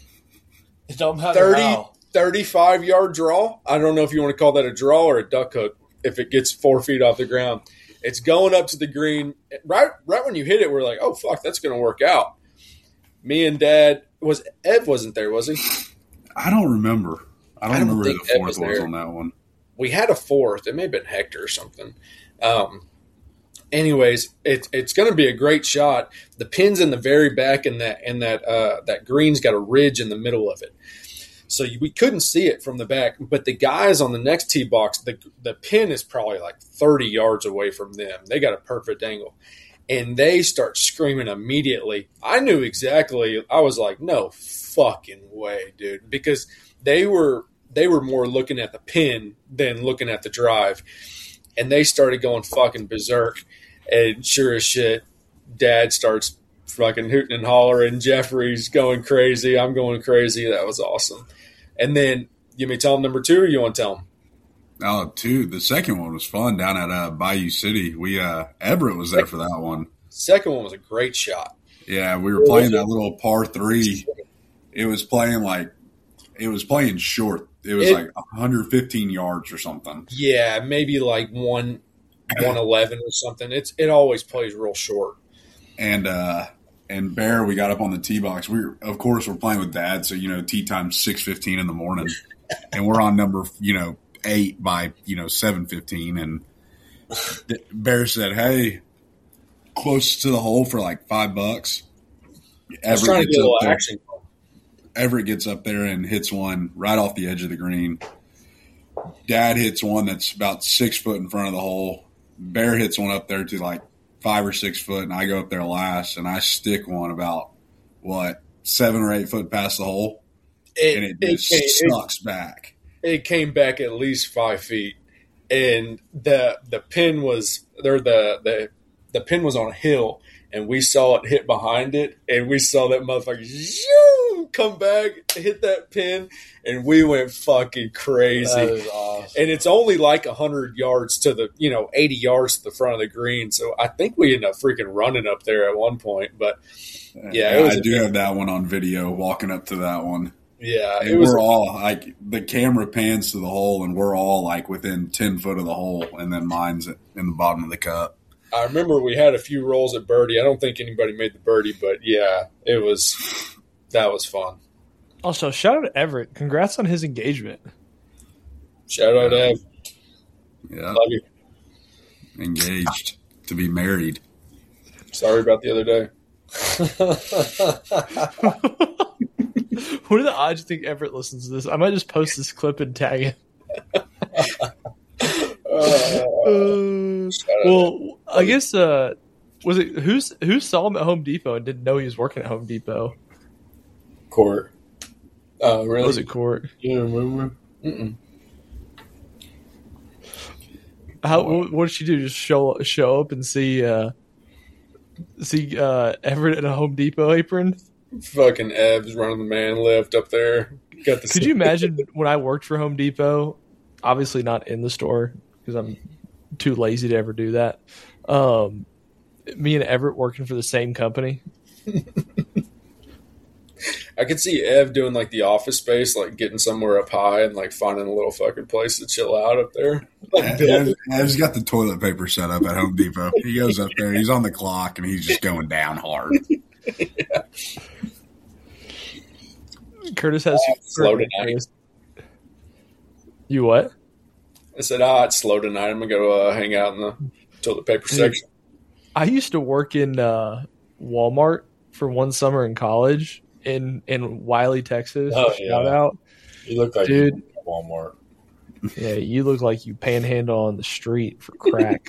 It don't matter thirty, how. thirty-five yard draw. I don't know if you want to call that a draw or a duck hook if it gets four feet off the ground. It's going up to the green. Right right when you hit it, we're like, oh, fuck, that's going to work out. Me and Dad, was Ed wasn't there, was he? I don't remember. I don't, I don't remember think who the Ed fourth was was there. on that one. We had a fourth. It may have been Hector or something. Um, anyways, it, it's going to be a great shot. The pin's in the very back, and that and that uh, that green's got a ridge in the middle of it. So you, we couldn't see it from the back, but the guys on the next tee box, the the pin is probably like thirty yards away from them. They got a perfect angle, and they start screaming immediately. I knew exactly. I was like, no fucking way, dude, because they were they were more looking at the pin than looking at the drive, and they started going fucking berserk. And sure as shit, Dad starts fucking hooting and hollering. Jeffrey's going crazy. I'm going crazy. That was awesome. And then, you may tell him number two, or you want to tell him? Oh, two. The second one was fun down at uh, Bayou City. We uh, Everett was there for that one. Second one was a great shot. Yeah, we were playing that little par three. It was playing like it was playing short. It was It- like one hundred fifteen yards or something. Yeah, maybe like one one eleven or something. It's it always plays real short. And uh, and Bear, we got up on the tee box. We were, of course, we're playing with Dad, so you know, tee time six fifteen in the morning, and we're on number you know eight by you know seven fifteen, and Bear said, "Hey, close to the hole for like five bucks." I was trying to get a little there. action. Everett gets up there and hits one right off the edge of the green. Dad hits one that's about six foot in front of the hole. Bear hits one up there to like five or six foot, and I go up there last, and I stick one about, what, seven or eight foot past the hole, It, and it it just came- sucks back. it came back at least five feet, and the the pin was there. The the the pin was on a hill, and we saw it hit behind it, and we saw that motherfucker zoom, come back, hit that pin, and we went fucking crazy. That is awesome. And it's only like a hundred yards to the, you know, eighty yards to the front of the green. So I think we ended up freaking running up there at one point. But yeah, it was I a- do have that one on video. Walking up to that one. yeah, And it was. we're all like the camera pans to the hole, and we're all like within ten foot of the hole, and then mine's in the bottom of the cup. I remember we had a few rolls at birdie. I don't think anybody made the birdie, but yeah, it was that was fun. Also, shout out to Everett. Congrats on his engagement. Shout out to Ev. Yeah, Love you. engaged to be married. Sorry about the other day. What are the odds you think Everett listens to this? I might just post this clip and tag him. Uh, Uh, shout out well, I guess uh, was it who's who saw him at Home Depot and didn't know he was working at Home Depot? Court. Oh, really? Was it Court? You remember? Mm-mm. How what, what did she do? Just show show up and see uh, see uh, Everett in a Home Depot apron? Fucking Ev's running the man lift up there. Got the Could you imagine when I worked for Home Depot? Obviously not in the store because I'm too lazy to ever do that. Um, me and Everett working for the same company. I could see Ev doing like the Office Space, like getting somewhere up high and like finding a little fucking place to chill out up there. Like, Ev, Ev's got the toilet paper set up at Home Depot. He goes up there, he's on the clock, and he's just going down hard. Curtis has slow tonight. You what? I said, ah, it's slow tonight. I'm gonna go uh, hang out in the toilet paper section. I used to work in uh, Walmart for one summer in college in in Wiley, Texas. Oh, Shout yeah. out, You look like dude. you at Walmart. Yeah, you look like you panhandle on the street for crack.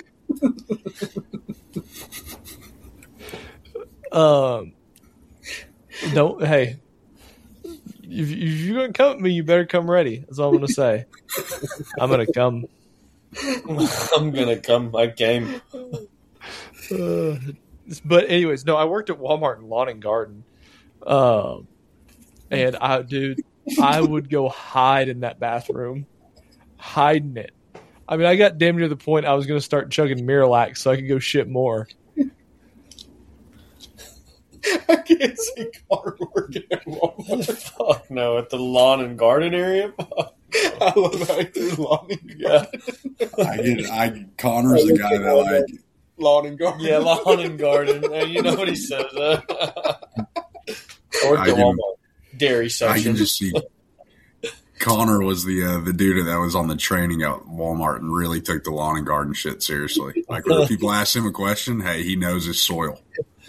um, don't hey. If, if you're gonna come at me, you better come ready. That's all I'm gonna say. I'm gonna come. I'm gonna come. I came. Uh, but anyways, no, I worked at Walmart in Lawn and Garden, um, and I, dude, I would go hide in that bathroom, hiding it. I mean, I got damn near the point I was going to start chugging Miralax so I could go shit more. I can't see Connor working at Walmart. Fuck no, at the lawn and garden area. I love how he threw lawn and garden. I get, I Connor's the guy that like Lawn and garden. Yeah, lawn and garden. Hey, you know what he says. Uh, or I the can- Walmart dairy I section. can just see. Connor was the uh, the dude that was on the training at Walmart and really took the lawn and garden shit seriously. Like when people ask him a question, hey, he knows his soil.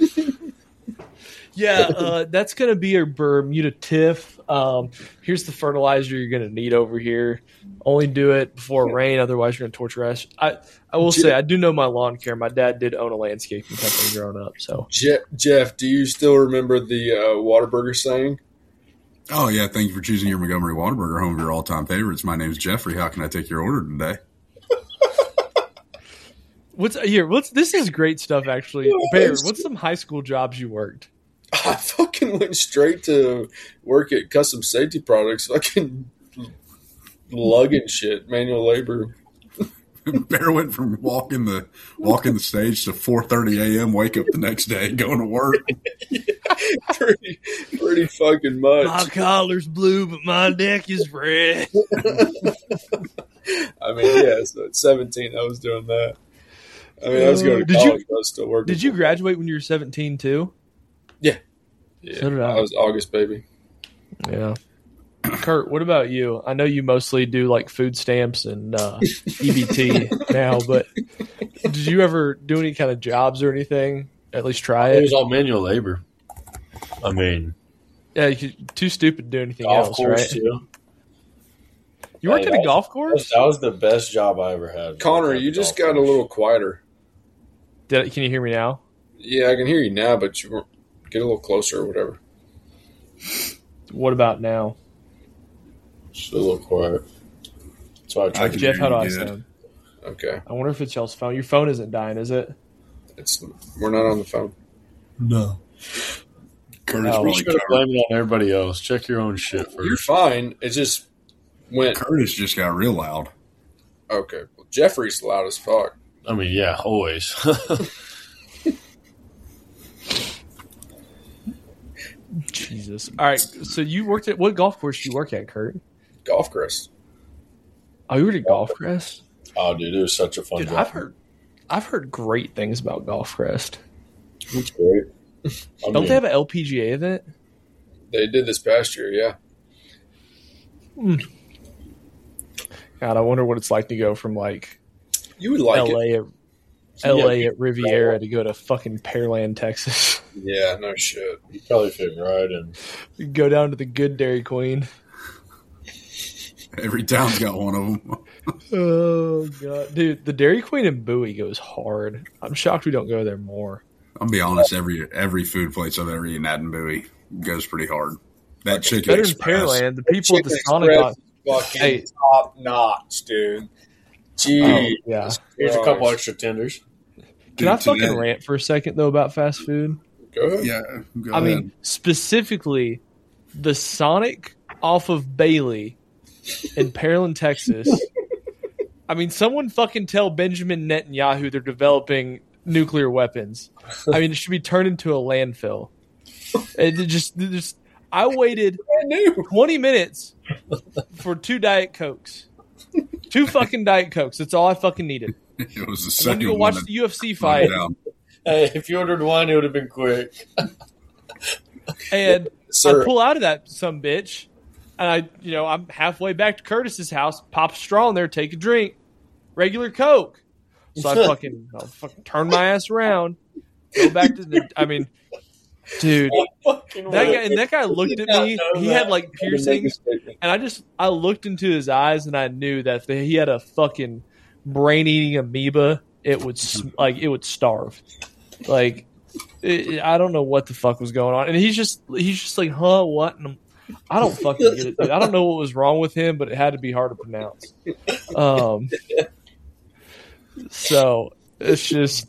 Yeah, uh, that's going to be your Bermuda Tiff. Um, here's the fertilizer you're going to need over here. Only do it before rain, otherwise you're going to torture us. I, I will say, I do know my lawn care. My dad did own a landscaping company growing up. So Je- Jeff, do you still remember the uh, Whataburger saying? Oh yeah, thank you for choosing your Montgomery Whataburger, home of your all time favorites. My name's Jeffrey. How can I take your order today? what's here? What's this is great stuff actually. Bear, what's some high school jobs you worked? I fucking went straight to work at Custom Safety Products, fucking lugging shit, manual labor. Bear went from walking the walking the stage to four thirty a.m. wake up the next day going to work. pretty, pretty fucking much. My collar's blue, but my deck is red. I mean, yeah, so at seventeen, I was doing that. I mean, I was going to Uh, did you- college, but I was still working. Did you graduate when you were seventeen too? Yeah. So did I. I was August, baby. Yeah. Kurt, what about you? I know you mostly do like food stamps and uh, E B T now, but did you ever do any kind of jobs or anything? At least try It it. was all manual labor. I mean, Yeah, you too stupid to do anything golf else, course right? too. You worked Hey, at a that golf That course? was, that was the best job I ever had. Connor, At you the just golf got a course. little quieter. Did I, can you hear me now? Yeah, I can hear you now, but you get a little closer or whatever. What about now? Just a little quiet. That's why I I tried can to Jeff, hear how do you I good. sound? Okay, I wonder if it's y'all's phone. Your phone isn't dying, is it? it's we're not on the phone. No. Curtis Oh, We probably should have covered. blamed it on everybody else. Check your own shit You're first. fine. It just went. Curtis just got real loud. Okay, well, Jeffrey's loud as fuck. I mean, yeah, always. Jesus. All right. So you worked at what golf course did you work at, Kurt? Golf Crest. Oh, you worked at Golf Crest? Oh, dude, it was such a fun Dude, job. I've heard I've heard great things about Golf Crest. It's great. I Don't mean, they have an L P G A event? They did this past year, yeah. God, I wonder what it's like to go from like You would like L A it. at L A at Riviera to go to fucking Pearland, Texas. Yeah, no shit. you probably fit right in. Go down to the good Dairy Queen. Every town's got one of them. Oh god, dude, the Dairy Queen in Bowie goes hard. I'm shocked we don't go there more. I'll be honest, every every food place I've ever eaten at in Bowie goes pretty hard. That chicken Better than express. Pearland. The people at the Chicken Sonic Express on. is fucking Hey. top notch, dude. Oh, Jeez. yeah. Here's a couple extra tenders. Can I Dude, fucking today- rant for a second though about fast food? Go ahead. Yeah, go I ahead. mean, specifically the Sonic off of Bailey in Pearland, Texas. I mean, someone fucking tell Benjamin Netanyahu they're developing nuclear weapons. I mean, it should be turned into a landfill. It just, it just I waited I knew. twenty minutes for two Diet Cokes. Two fucking Diet Cokes. That's all I fucking needed. it was the I wanted second to go one. watch that the U F C died fight. down. Hey, if you ordered one, it would have been quick. And I Sir, pull out of that some bitch, and I, you know, I'm halfway back to Curtis's house, pop a straw in there, take a drink, regular Coke. So I fucking, I fucking turn my ass around, go back to the. I mean, dude, Fucking that way. guy and that guy looked did at not me. know He that. had like piercings, and I just, I looked into his eyes, and I knew that if he had a fucking brain-eating amoeba, it would sm- like it would starve. Like, it, I don't know what the fuck was going on, and he's just, he's just like, huh, what? And I'm, I don't fucking get it. Dude. I don't know what was wrong with him, but it had to be hard to pronounce. Um, so it's just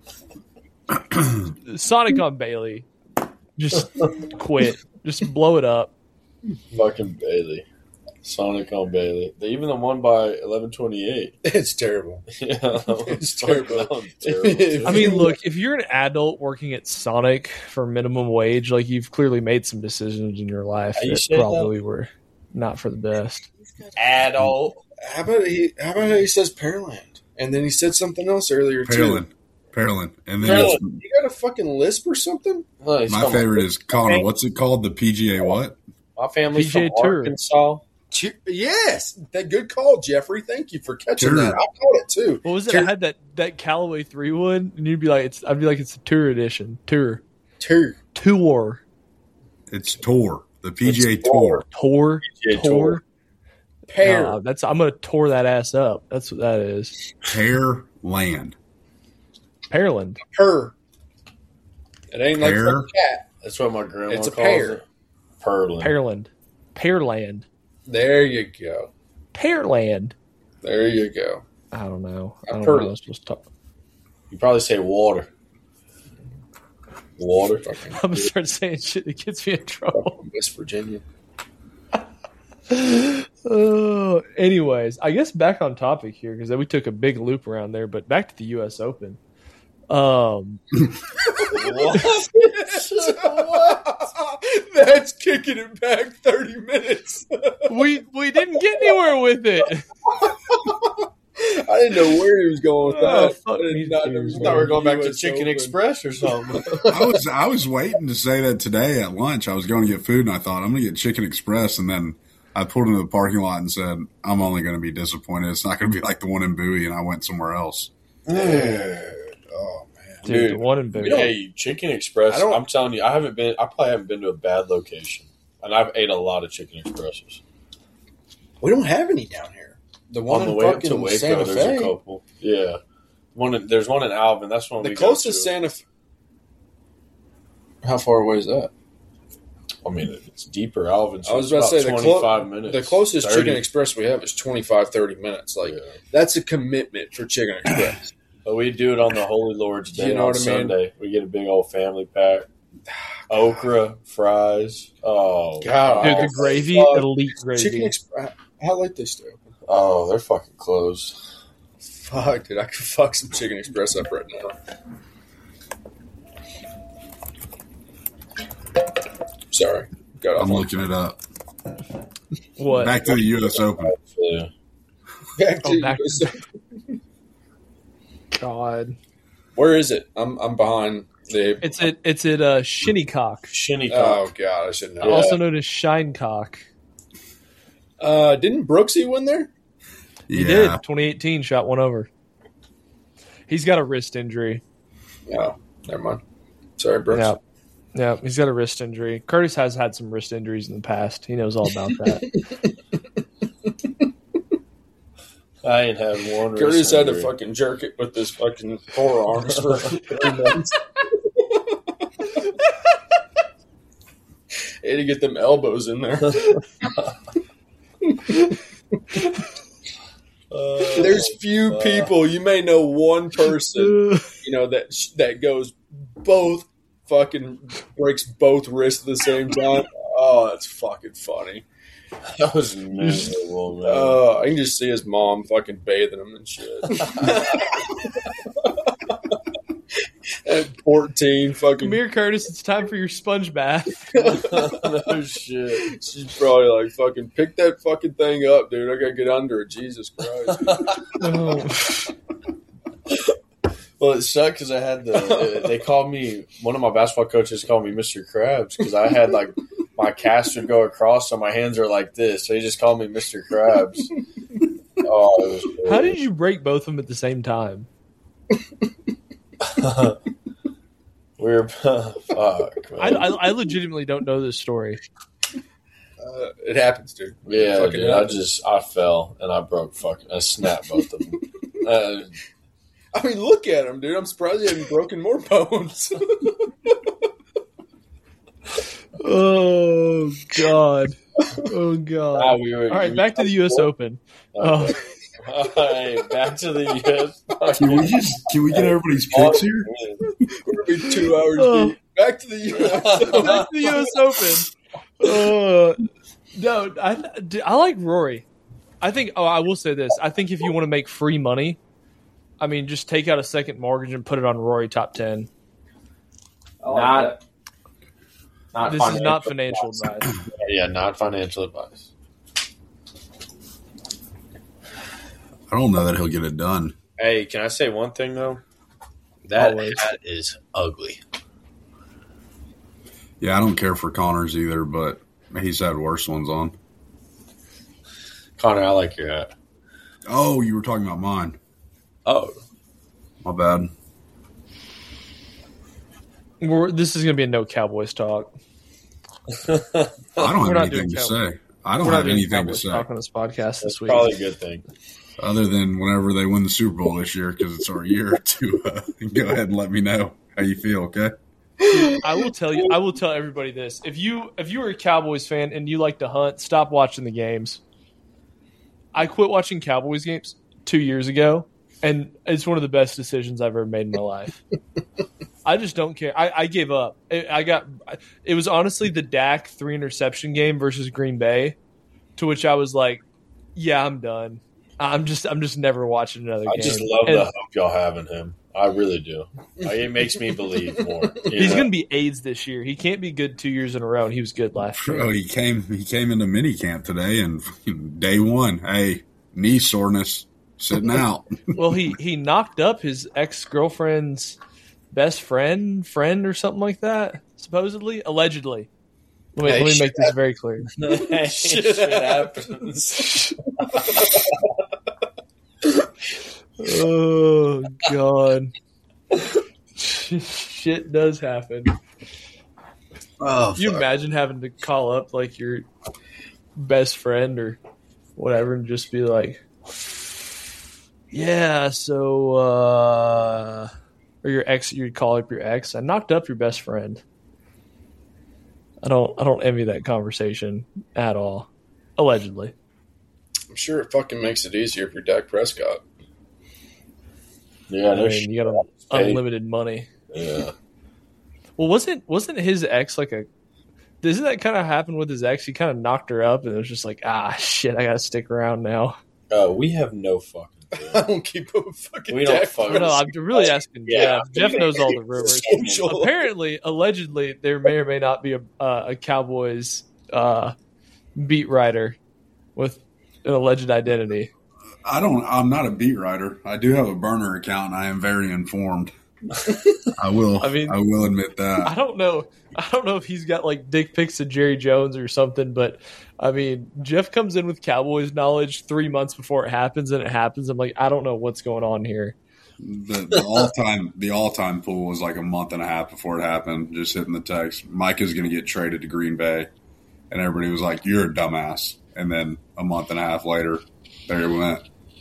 Sonic on Bailey. Just quit. Just blow it up. Fucking Bailey. Sonic on Bailey. They even the one by eleven twenty-eight. it's terrible. Yeah, that was It's fucking- terrible. that was terrible, too. I mean, look, if you're an adult working at Sonic for minimum wage, like you've clearly made some decisions in your life Are you that sure, probably were not for the best. adult. How about he? How about how he says Pearland, and then he said something else earlier too. Pearland. Pearland. And then Pearland. it's- You got a fucking lisp or something? No, he's my from- favorite is Connor. What's it called? The P G A what? My family's P J from Tour. Arkansas. Che- Yes, that good call, Jeffrey. Thank you for catching Sure. that. I caught it too. What was it? Tour- I had that that Callaway three one, and you'd be like, "It's." I'd be like, "It's a tour edition, tour, Two. tour, It's Tour. The P G A It's Tour. tour, P G A tour." Tour. Pear. Nah, that's I'm gonna tour that ass up. That's what that is. Pearland. Pearland. Her. It ain't like Pear. a cat. That's what my grandma It's a calls pear. it. Pearland. Pearland. Pearland. There you go. Pearland. There you go. I don't know. I I've don't heard know. it. I'm supposed to talk. You probably say water. Water. Fucking I'm gonna start saying shit that gets me in trouble. West Virginia. Uh, anyways, I guess back on topic here because we took a big loop around there, but back to the U S Open. Um, That's kicking it back thirty minutes. we we didn't get anywhere with it. I didn't know where he was going with Oh, that. fuck I did me not too, know he was I thought we were going back to U S Chicken Open. Express or something. I was I was waiting to say that today at lunch. I was going to get food and I thought I'm going to get Chicken Express and then I pulled into the parking lot and said, I'm only going to be disappointed. It's not going to be like the one in Bowie, and I went somewhere else. Yeah. Oh man, Dude, dude. the one in Bowie. Hey, Chicken Express. I don't- I'm telling you, I haven't been. I probably haven't been to a bad location, and I've ate a lot of Chicken Expresses. We don't have any down here. The one On the in way up fucking to Waco, Santa there's Fe. a couple. Yeah, one. In, there's one in Alvin. That's one. The we closest go to. Santa Fe. How far away is that? I mean, it's deeper, Alvin. So I was it's about to say the, twenty-five clo- minutes. the closest thirty. Chicken Express we have is twenty-five, thirty minutes. Like Yeah. that's a commitment for Chicken Express. But we do it on the Holy Lord's Day You know on what I mean? Sunday. We get a big old family pack. Okra, fries. Oh, God. Dude, wow. the gravy, fuck. elite gravy. Chicken Express. How late they stay open? Oh, they're fucking closed. Fuck, dude, I could fuck some Chicken Express up right now. Sorry, got off. I'm on- looking it up. What? Back to the U S Open. Yeah. Back to Oh, back- you. God. Where is it? I'm I'm behind the. It's at it's at uh, Shinnecock, Shinnecock. Oh god, I should know. Yeah. also known as Shinecock. Uh, didn't Brooksy win there? He Yeah. did. twenty eighteen shot one over. He's got a wrist injury. No, never mind. Sorry, Brooks. Yeah. Yeah, he's got a wrist injury. Curtis has had some wrist injuries in the past. He knows all about that. I ain't had one. Curtis wrist had to injury. fucking jerk it with his fucking forearms for three months. He had to get them elbows in there. Uh, There's few uh, people. You may know one person, you know, that that goes both fucking breaks both wrists at the same time. Oh, that's fucking funny. That was miserable, man. Uh, I can just see his mom fucking bathing him and shit. At fourteen, fucking. Come here, Curtis. It's time for your sponge bath. No shit. She's probably like, fucking pick that fucking thing up, dude. I gotta get under it. Jesus Christ. Oh. Well, it sucked because I had the. They called me. One of my basketball coaches called me Mister Krabs because I had like my cast would go across, so my hands are like this. So he just called me Mister Krabs. Oh, it was cool. How did you break both of them at the same time? We're fuck. I, Man. I, I legitimately don't know this story. Uh, it happens, dude. yeah, Fucking dude. I happens. just I fell and I broke fucking. I snapped both of them. Uh, I mean, look at him, dude. I'm surprised he hasn't broken more bones. Oh God! Oh God! ah, we were, All right, we- back to the U S Open. Oh, Hey, back to the U S. Can we just can we get everybody's picks here? We're gonna be two hours Oh. deep. Back to the U S. back to the U S Open. Uh, no, I I like Rory. I think. Oh, I will say this. I think if you want to make free money, I mean, just take out a second mortgage and put it on Rory top ten. Not. Not This is not financial advice. Yeah, not financial advice. I don't know that he'll get it done. Hey, can I say one thing though? That Always. hat is ugly. Yeah, I don't care for Connors either, but he's had worse ones on. Connor, I like your hat. Oh, you were talking about mine. Oh, My bad. We're, this is going to be a no Cowboys talk. I don't We're have not anything doing to Cowboys. say. I don't We're not have doing anything to Cowboys say talk on this podcast that's this week. probably a good thing. other than whenever they win the Super Bowl this year, because it's our year to uh, go ahead and let me know how you feel. Okay. I will tell you. I will tell everybody this: if you if you are a Cowboys fan and you like to hunt, stop watching the games. I quit watching Cowboys games two years ago, and it's one of the best decisions I've ever made in my life. I just don't care. I, I gave up. I, I got. It was honestly the Dak three interception game versus Green Bay, to which I was like, "Yeah, I'm done. I'm just. I'm just never watching another I game." just love And the hope y'all have in him. I really do. Like, it makes me believe more. you He's know? going to be AIDS this year. He can't be good two years in a row, and he was good last year. Bro, he came he came into mini camp today, and day one, hey, knee soreness, sitting out. Well, he, he knocked up his ex girlfriend's best friend, friend or something like that. Supposedly, allegedly, Let me, Hey, let me make shit this very clear. Shit happens. Oh God, shit does happen. Oh, Can you fuck. imagine having to call up like your best friend or whatever and just be like, "Yeah, so," uh, or your ex, you'd call up your ex. I knocked up your best friend. I don't. I don't envy that conversation at all. Allegedly. I'm sure it fucking makes it easier for Dak Prescott. Yeah, I no mean, shit. you got unlimited money. Yeah. Well, wasn't wasn't his ex like a? Doesn't that kind of happen with his ex? He kind of knocked her up, and it was just like, ah, shit, I gotta stick around now. Uh, we have no fucking clue. I don't keep up with fucking We don't Dak fucking- But no, I'm really asking Yeah. Jeff. Jeff knows all the rumors. Social. Apparently, allegedly, there may or may not be a uh, a Cowboys uh, beat writer with an alleged identity. I don't. I'm not a beat writer. I do have a burner account, and I am very informed. I will. I mean- I will admit that. I don't know. I don't know if he's got like dick pics of Jerry Jones or something, but I mean, Jeff comes in with Cowboys knowledge three months before it happens, and it happens. I'm like, I don't know what's going on here. The, the all time the all time pool was like a month and a half before it happened. Just hitting the text, Mike is going to get traded to Green Bay, and everybody was like, "You're a dumbass." And then a month and a half later, there it went.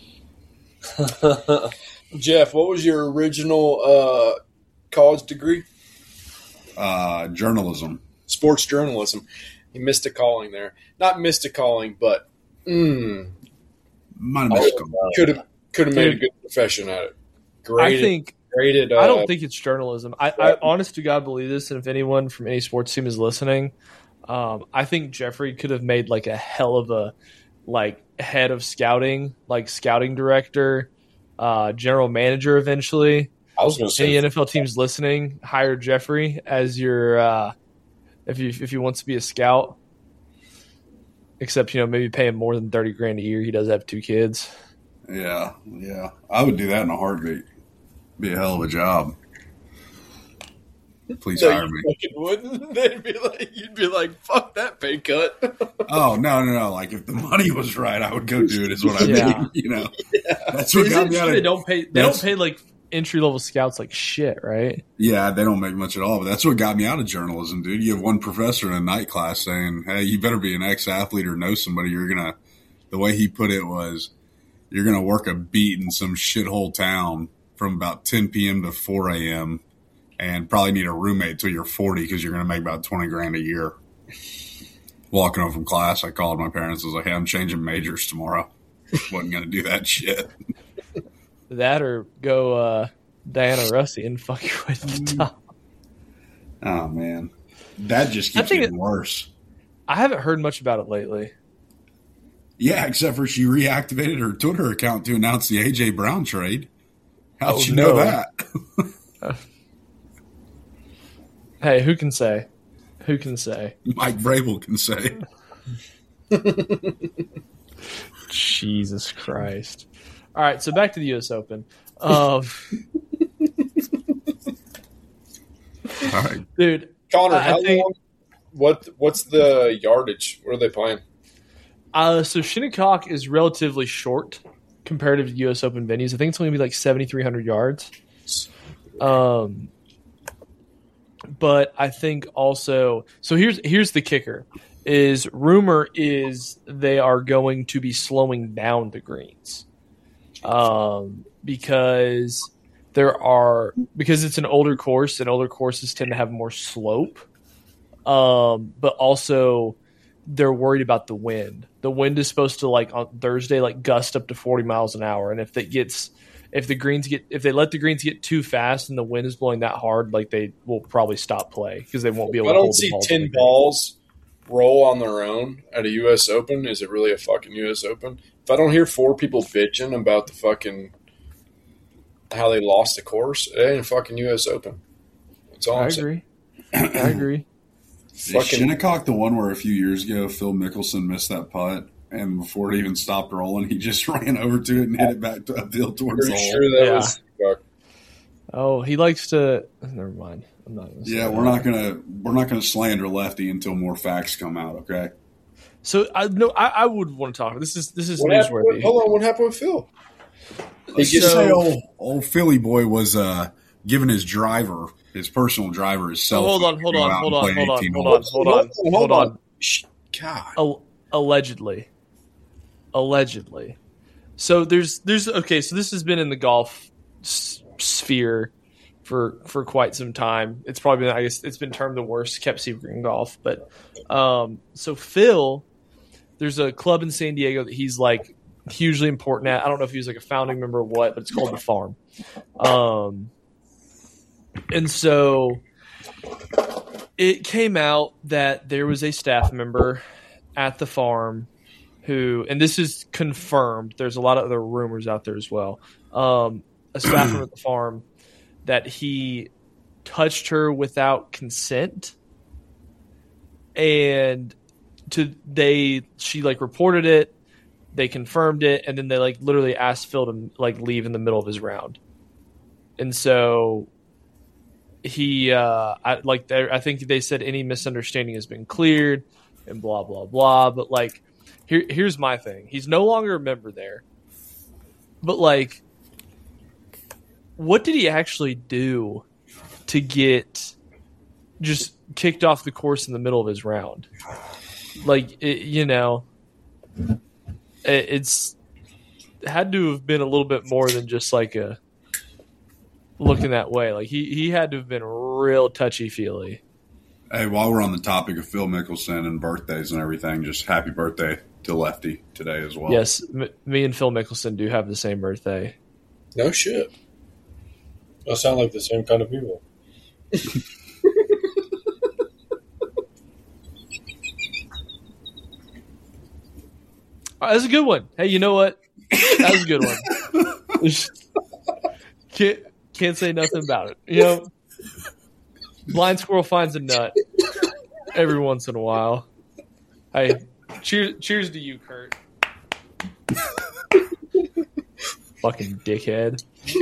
Jeff, what was your original uh, college degree? Uh, journalism. Sports journalism. You missed a calling there. Not missed a calling, but mm, Might have missed a couple. could have could have made a Dude. good profession at it. Graded, I think graded. Uh, I don't think it's journalism. I, I honest to God believe this, and if anyone from any sports team is listening, um, I think Jeffrey could have made like a hell of a like head of scouting, like scouting director, uh, general manager eventually. I was going to say, Any N F L teams listening, hire Jeffrey as your uh, if you if he wants to be a scout. Except, you know, maybe pay him more than thirty grand a year. He does have two kids. Yeah, yeah. I would do that in a heartbeat. Be a hell of a job. Please No, hire you me. fucking wouldn't. They'd be like, you'd be like, fuck that pay cut. Oh no, no, no! Like if the money was right, I would go do it. Is what I Yeah. mean. You know, that's what got me out they of. don't pay. They That's- don't pay like entry level scouts like shit, right? Yeah, they don't make much at all. But that's what got me out of journalism, dude. You have one professor in a night class saying, "Hey, you better be an ex-athlete or know somebody. You're gonna." The way he put it was, "You're gonna work a beat in some shithole town from about ten p.m. to four a.m. and probably need a roommate till you're forty because you're gonna make about twenty grand a year." Walking home from class, I called my parents. I was like, "Hey, I'm changing majors tomorrow." Wasn't gonna do that shit. That or go uh, Diana Russi and fuck your way to the top. Oh man, that just I keeps think getting it- worse. I haven't heard much about it lately. Yeah, except for she reactivated her Twitter account to announce the A J Brown trade. How'd Oh, you know no. that? Hey, who can say? Who can say? Mike Vrabel can say. Jesus Christ. All right, so back to the U S Open. Um, All right. dude, Connor, I how think- long? What What's the yardage? What are they playing? uh, so Shinnecock is relatively short comparative to U S Open venues. I think it's only going to be like seventy-three hundred yards. Um, but I think also – so here's here's the kicker is rumor is they are going to be slowing down the greens. Um, because there are because it's an older course and older courses tend to have more slope. Um, but also they're worried about the wind. The wind is supposed to like on Thursday like gust up to forty miles an hour, and if it gets if the greens get if they let the greens get too fast and the wind is blowing that hard, like they will probably stop play because they won't be able I to don't hold see the balls on ten the green. balls roll on their own at a U S Open. Is it really a fucking U S Open? If I don't hear four people bitching about the fucking how they lost the course, it ain't a fucking U S Open. That's all I I'm saying. agree. I agree. Is Fucking Shinnecock the one where a few years ago Phil Mickelson missed that putt, and before it even stopped rolling, he just ran over to it and hit it back to uphill towards the pretty hole? sure that Yeah. was fuck. Oh, he likes to. Never mind. I'm not. Gonna say Yeah, that. we're not gonna we're not gonna slander Lefty until more facts come out. Okay. So I no, I, I would want to talk. This is this is What happened newsworthy. with, hold on, what happened with Phil? Let's So- just say old, old Philly boy was uh, giving his driver, his personal driver, his cell Oh, hold phone on, to hold go on, out hold and on, play hold on, eighteen hold on, holes. hold on, hold on. Shh, God. Al- allegedly, allegedly. So there's there's okay. So this has been in the golf s- sphere for for quite some time. It's probably been, I guess it's been termed the worst kept secret in golf. But um, so Phil, there's a club in San Diego that he's like hugely important at. I don't know if he was like a founding member or what, but it's called the Farm. Um, and so it came out that there was a staff member at the Farm who, and this is confirmed, there's a lot of other rumors out there as well, um, a staff member at the Farm, that he touched her without consent, and to they she like reported it, they confirmed it, and then they like literally asked Phil to like leave in the middle of his round, and so he uh I, like I think they said any misunderstanding has been cleared and blah blah blah, but like here here's my thing, he's no longer a member there, but like what did he actually do to get just kicked off the course in the middle of his round? Like, it, you know, it, it's it had to have been a little bit more than just like a looking that way. Like he, he had to have been real touchy feely. Hey, while we're on the topic of Phil Mickelson and birthdays and everything, just happy birthday to Lefty today as well. Yes, m- me and Phil Mickelson do have the same birthday. No shit. Those sound like the same kind of people. All right, that's a good one. Hey, you know what? That was a good one. can't can't say nothing about it. You know, blind squirrel finds a nut every once in a while. Hey, cheers! Cheers to you, Kurt. Fucking dickhead.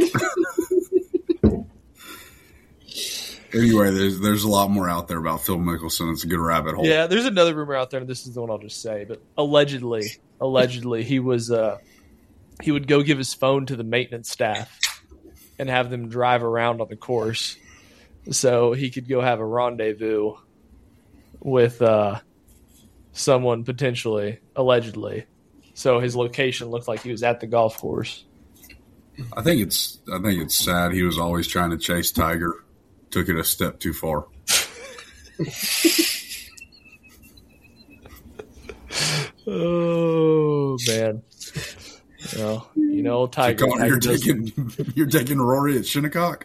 Anyway, there's there's a lot more out there about Phil Mickelson. It's a good rabbit hole. Yeah, there's another rumor out there, and this is the one I'll just say. But allegedly, allegedly, he was uh, he would go give his phone to the maintenance staff and have them drive around on the course, so he could go have a rendezvous with uh, someone potentially, allegedly. So his location looked like he was at the golf course. I think it's I think it's sad. He was always trying to chase Tiger. Took it a step too far. Oh man! Well, you know, Tiger. So, Connor, Tiger you're doesn't- taking you're taking Rory at Shinnecock.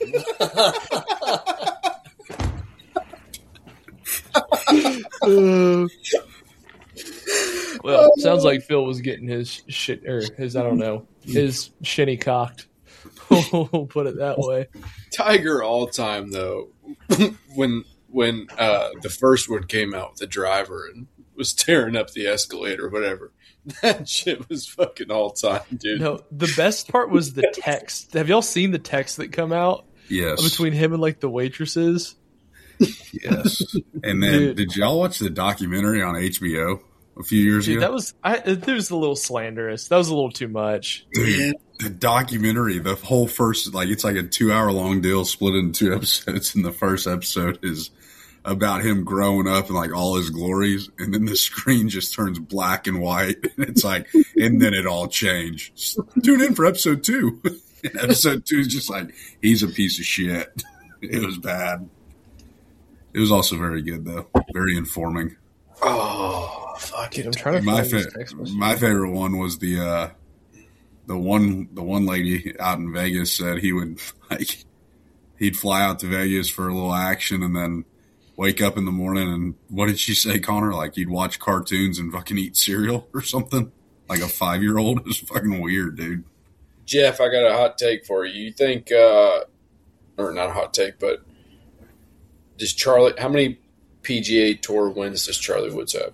Uh, well, sounds like Phil was getting his shit or his I don't know his shinny cocked. We'll put it that way. Tiger all time though. when when uh, the first one came out with the driver and was tearing up the escalator or whatever, that shit was fucking all time, dude. No, the best part was the text. Have y'all seen the text that come out Yes. between him and like the waitresses? Yes. And then, Dude. did y'all watch the documentary on H B O a few years Dude, ago? that was I. It was a little slanderous. That was a little too much. Dude, the documentary, the whole first, like, it's like a two hour long deal split into two episodes. And the first episode is about him growing up and like all his glories. And then the screen just turns black and white. And it's like, and then it all changed. Just tune in for episode two. And episode two is just like, he's a piece of shit. It was bad. It was also very good, though. Very informing. Oh, fuck Dude, it. I'm trying to My find this fa- text message. my favorite one was the uh, the one the one lady out in Vegas said he would like he'd fly out to Vegas for a little action and then wake up in the morning and what did she say, Connor? Like he'd watch cartoons and fucking eat cereal or something. Like a five year old. It was fucking weird, dude. Jeff, I got a hot take for you. You think, uh, or not a hot take, but does Charlie? How many P G A Tour wins does Charlie Woods have?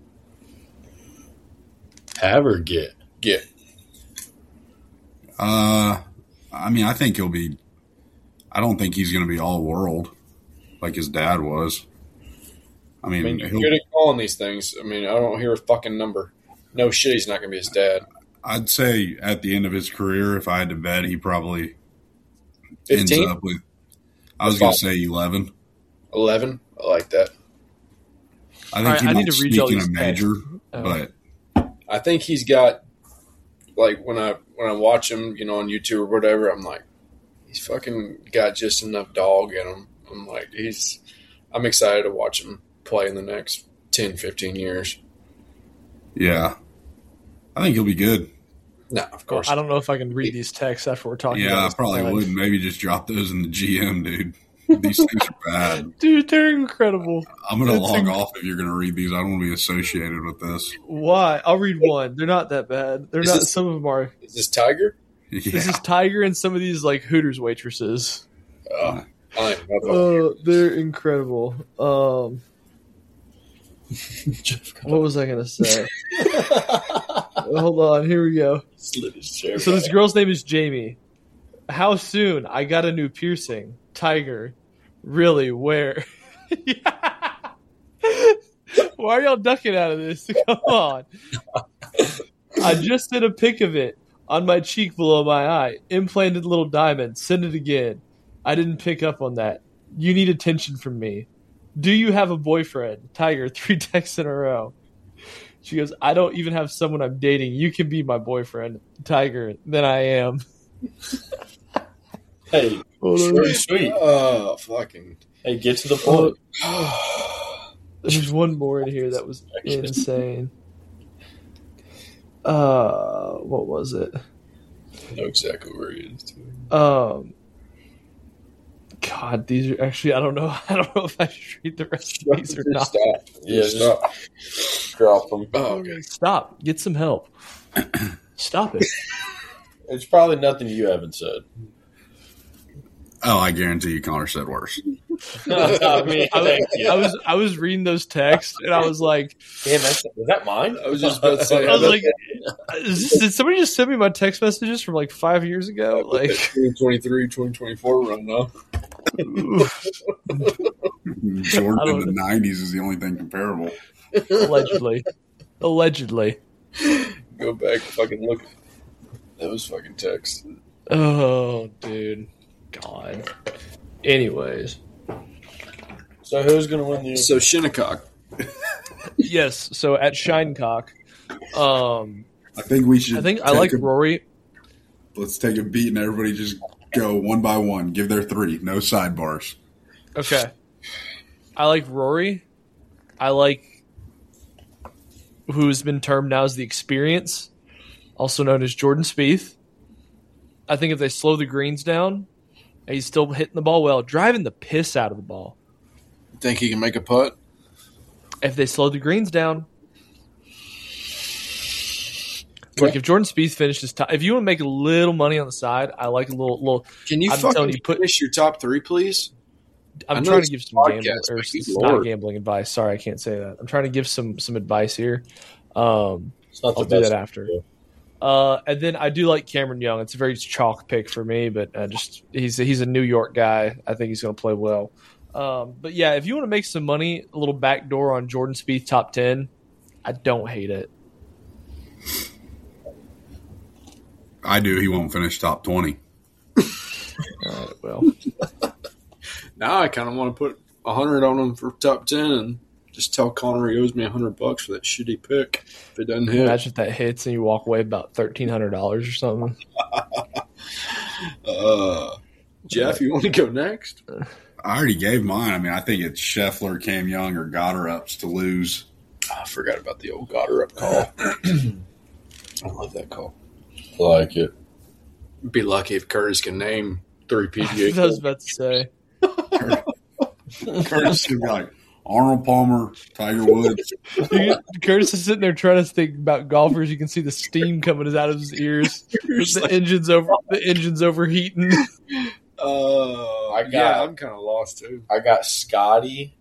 Have or get? Get. Uh, I mean, I think he'll be I don't think he's going to be all world like his dad was. I mean, I mean, you're he'll- good at calling these things. I mean, I don't hear a fucking number. No shit, he's not going to be his dad. I'd say at the end of his career, if I had to bet, he probably ends fifteen? up with, I was going to say eleven. eleven? I like that. I think All right, he I might need to read y'all sneak in a these major, texts. Oh. but I think he's got, like, when I when I watch him, you know, on YouTube or whatever, I'm like, he's fucking got just enough dog in him. I'm like, he's, I'm excited to watch him play in the next ten, fifteen years. yeah, I think he'll be good. No, of course. I don't know if I can read these texts after we're talking Yeah, about I this probably tonight. would. Maybe just drop those in the G M, dude. These things are bad. Dude, they're incredible. I'm going to That's log inc- off if you're going to read these. I don't want to be associated with this. Why? I'll read one. They're not that bad. They're Is not. this- Some of them are. Is this Tiger? Yeah. This is Tiger and some of these like Hooters waitresses. Uh, I ain't know. Uh, they're incredible. Um, what was I gonna say? Hold on. Here we go. Slid his chair So this back. girl's name is Jamie. How soon? I got a new piercing. Tiger. Really? Where? Why are y'all ducking out of this? Come on. I just did a pic of it on my cheek below my eye. Implanted little diamond. Send it again. I didn't pick up on that. You need attention from me. Do you have a boyfriend? Tiger, three texts in a row. She goes, I don't even have someone I'm dating. You can be my boyfriend. Tiger, then I am. Hey, Hold on. short and sweet. Oh, fucking. Hey, get to the point. There's one more in here that was insane. Uh, what was it? I know exactly where he is, too. Um, God, these are actually. I don't know. I don't know if I should read the rest of these or not. Stop. Yeah, Stop. just drop them. Oh, okay. Stop. Get some help. Stop it. It's probably nothing you haven't said. Oh, I guarantee you Connor said worse. I mean, I was, thank you. I was I was reading those texts and I was like, Damn, that's, was that mine? I was just about to say. I was like, is this, did somebody just send me my text messages from like five years ago? Like, twenty twenty-three, twenty twenty-four run now. Jordan I don't in the nineties is the only thing comparable. allegedly, allegedly. Go back and fucking look at those fucking texts. Oh, dude, God. Anyways, So who's going to win the So Shinnecock. yes. So at Shinecock, um, I think we should. I think I take like a- Rory. Let's take a beat and everybody just go one by one. Give their three. No sidebars. Okay. I like Rory. I like who's been termed now as the experience, also known as Jordan Spieth. I think if they slow the greens down, and he's still hitting the ball well, driving the piss out of the ball. Think he can make a putt? If they slow the greens down, like if Jordan Spieth finishes top, if you want to make a little money on the side, I like a little little. Can you I'm fucking telling you, put- finish your top three, please? I I'm know trying it's to give some podcast, gambling or but good it's not Lord. gambling advice. Sorry, I can't say that. I'm trying to give some some advice here. Um, It's not the I'll do best that after. idea. Uh, and then I do like Cameron Young. It's a very chalk pick for me, but uh, just he's he's a New York guy. I think he's going to play well. Um, but yeah, if you want to make some money, a little backdoor on Jordan Spieth top ten, I don't hate it. I do. He won't finish top twenty. All right, well, Now I kind of want to put a hundred on him for top ten and just tell Connor he owes me a hundred bucks for that shitty pick if it doesn't hit. imagine if that hits and you walk away about thirteen hundred dollars or something. Uh, Jeff, you want to go next? I already gave mine. I mean, I think it's Scheffler, Cam Young, or Goddard ups to lose. Oh, I forgot about the old Goddard up call. I love that call. I like it. Be lucky if Curtis can name three P G A. I was about to say. Curtis would be like Arnold Palmer, Tiger Woods. You- Curtis is sitting there trying to think about golfers. You can see the steam coming out of his ears. the engine's over. The engine's overheating. Uh, I got- yeah, I'm kind of lost too. I got Scotty.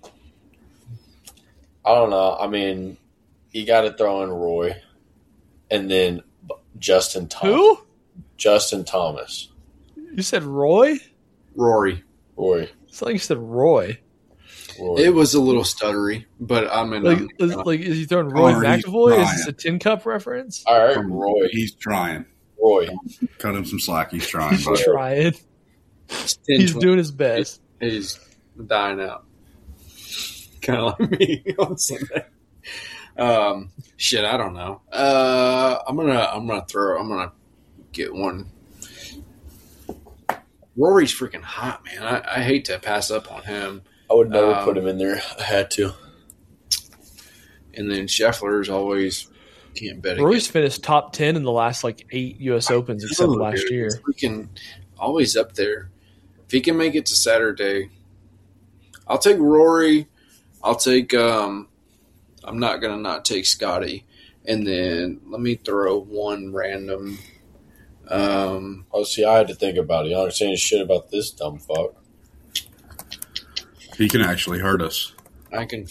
I don't know. I mean, you got to throw in Roy, and then Justin Thomas. Who? Justin Thomas. You said Roy? Rory. Roy. It's like you said Roy. Roy. It was a little stuttery, but I mean, Like, I'm- is, like is he throwing Roy Connor, he's McAvoy? Is trying. this a tin cup reference? All right, Roy. He's trying. Roy. Cut him some slack. He's trying. He's But trying. it's ten He's twenty. doing his best. He's dying out. Kind of like me on Sunday. Um, shit, I don't know. Uh, I'm gonna, I'm gonna throw, I'm gonna get one. Rory's freaking hot, man. I, I hate to pass up on him. I would never Um, put him in there. I had to. And then Scheffler's always can't bet Roy's against. finished top ten in the last like eight U S Opens except Oh, last dude, year. he's freaking always up there. If he can make it to Saturday, I'll take Rory. I'll take. Um, I'm not gonna not take Scotty. And then let me throw one random. Um, Oh, see, I had to think about it. You understand shit about this dumb fuck. he can actually hurt us. I can.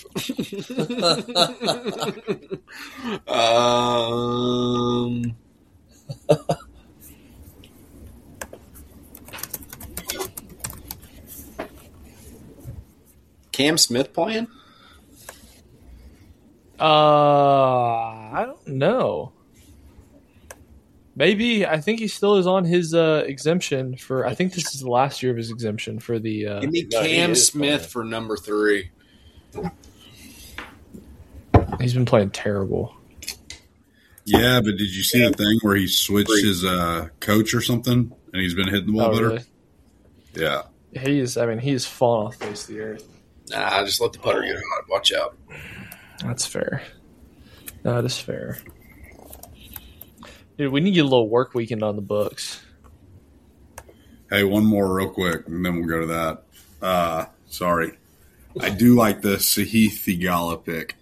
um. Cam Smith playing? Uh, I don't know. Maybe I think he still is on his uh, exemption for. I think this is the last year of his exemption for the. Uh, Give me No, he Cam is Smith playing. for number three. he's been playing terrible. Yeah, but did you see the thing where he switched his uh, coach or something, and he's been hitting the ball Oh, better? really? Yeah. He is. I mean, he is falling off the face of the earth. Nah, just let the putter get hot. Watch out. That's fair. That is fair. Dude, we need to get a little work weekend on the books. Hey, one more real quick, and then we'll go to that. Uh, sorry. I do like the Sahith Theegala pick.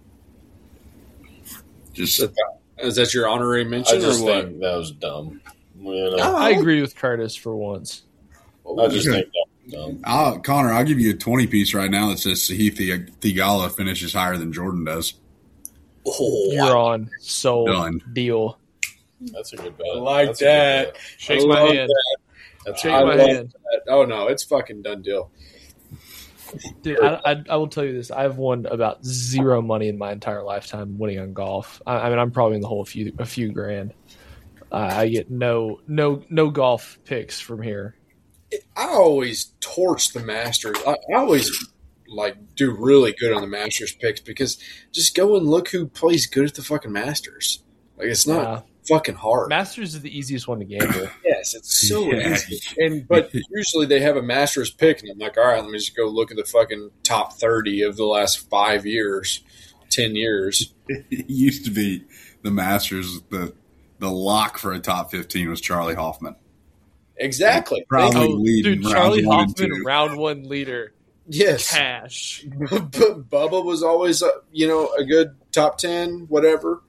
Just Is that your honorary I mention just or what? think that was dumb. You know, Oh. I agree with Curtis for once. I just Okay. think that was dumb. I'll, Connor, I'll give you a twenty piece right now that says Sahith Theegala finishes higher than Jordan does. Oh, You're on. Sold. Done. Deal. That's a good bet. I like That's a good that. bet. Shake I my love hand. That's Shake a I my good bet. love hand. that. Oh no, it's fucking done deal. Dude, I, I, I will tell you this. I've won about zero money in my entire lifetime winning on golf. I, I mean, I'm probably in the hole a few a few grand. Uh, I get no no no golf picks from here. I always torch the Masters. I, I always like do really good on the Masters picks because just go and look who plays good at the fucking Masters. Like it's not Uh, fucking hard. Masters is the easiest one to gamble. Yes, it's so Yeah. easy. And but usually they have a Masters pick, and I'm like, all right, let me just go look at the fucking top thirty of the last five years, ten years. It used to be the Masters, the the lock for a top fifteen was Charlie Hoffman. Exactly. Probably Oh, leading dude, Charlie rounds one and Hoffman, two. round one leader, Yes. cash. But Bubba was always, uh, you know, a good top ten, whatever.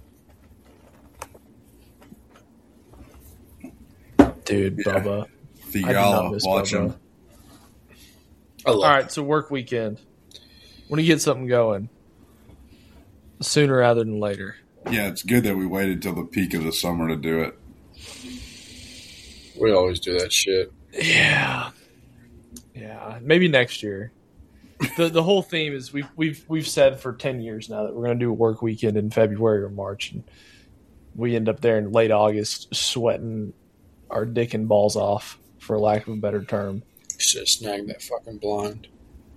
Dude, Yeah. Bubba. I do not Theegala, miss watch Bubba. him. I love All right, so work weekend. When you get something going, sooner rather than later. Yeah, it's good that we waited till the peak of the summer to do it. it. We always do that shit. Yeah, yeah. Maybe next year. the The whole theme is we've we've we've said for ten years now that we're going to do a work weekend in February or March, and we end up there in late August sweating our dick and balls off, for lack of a better term. Should have snagged that fucking blind.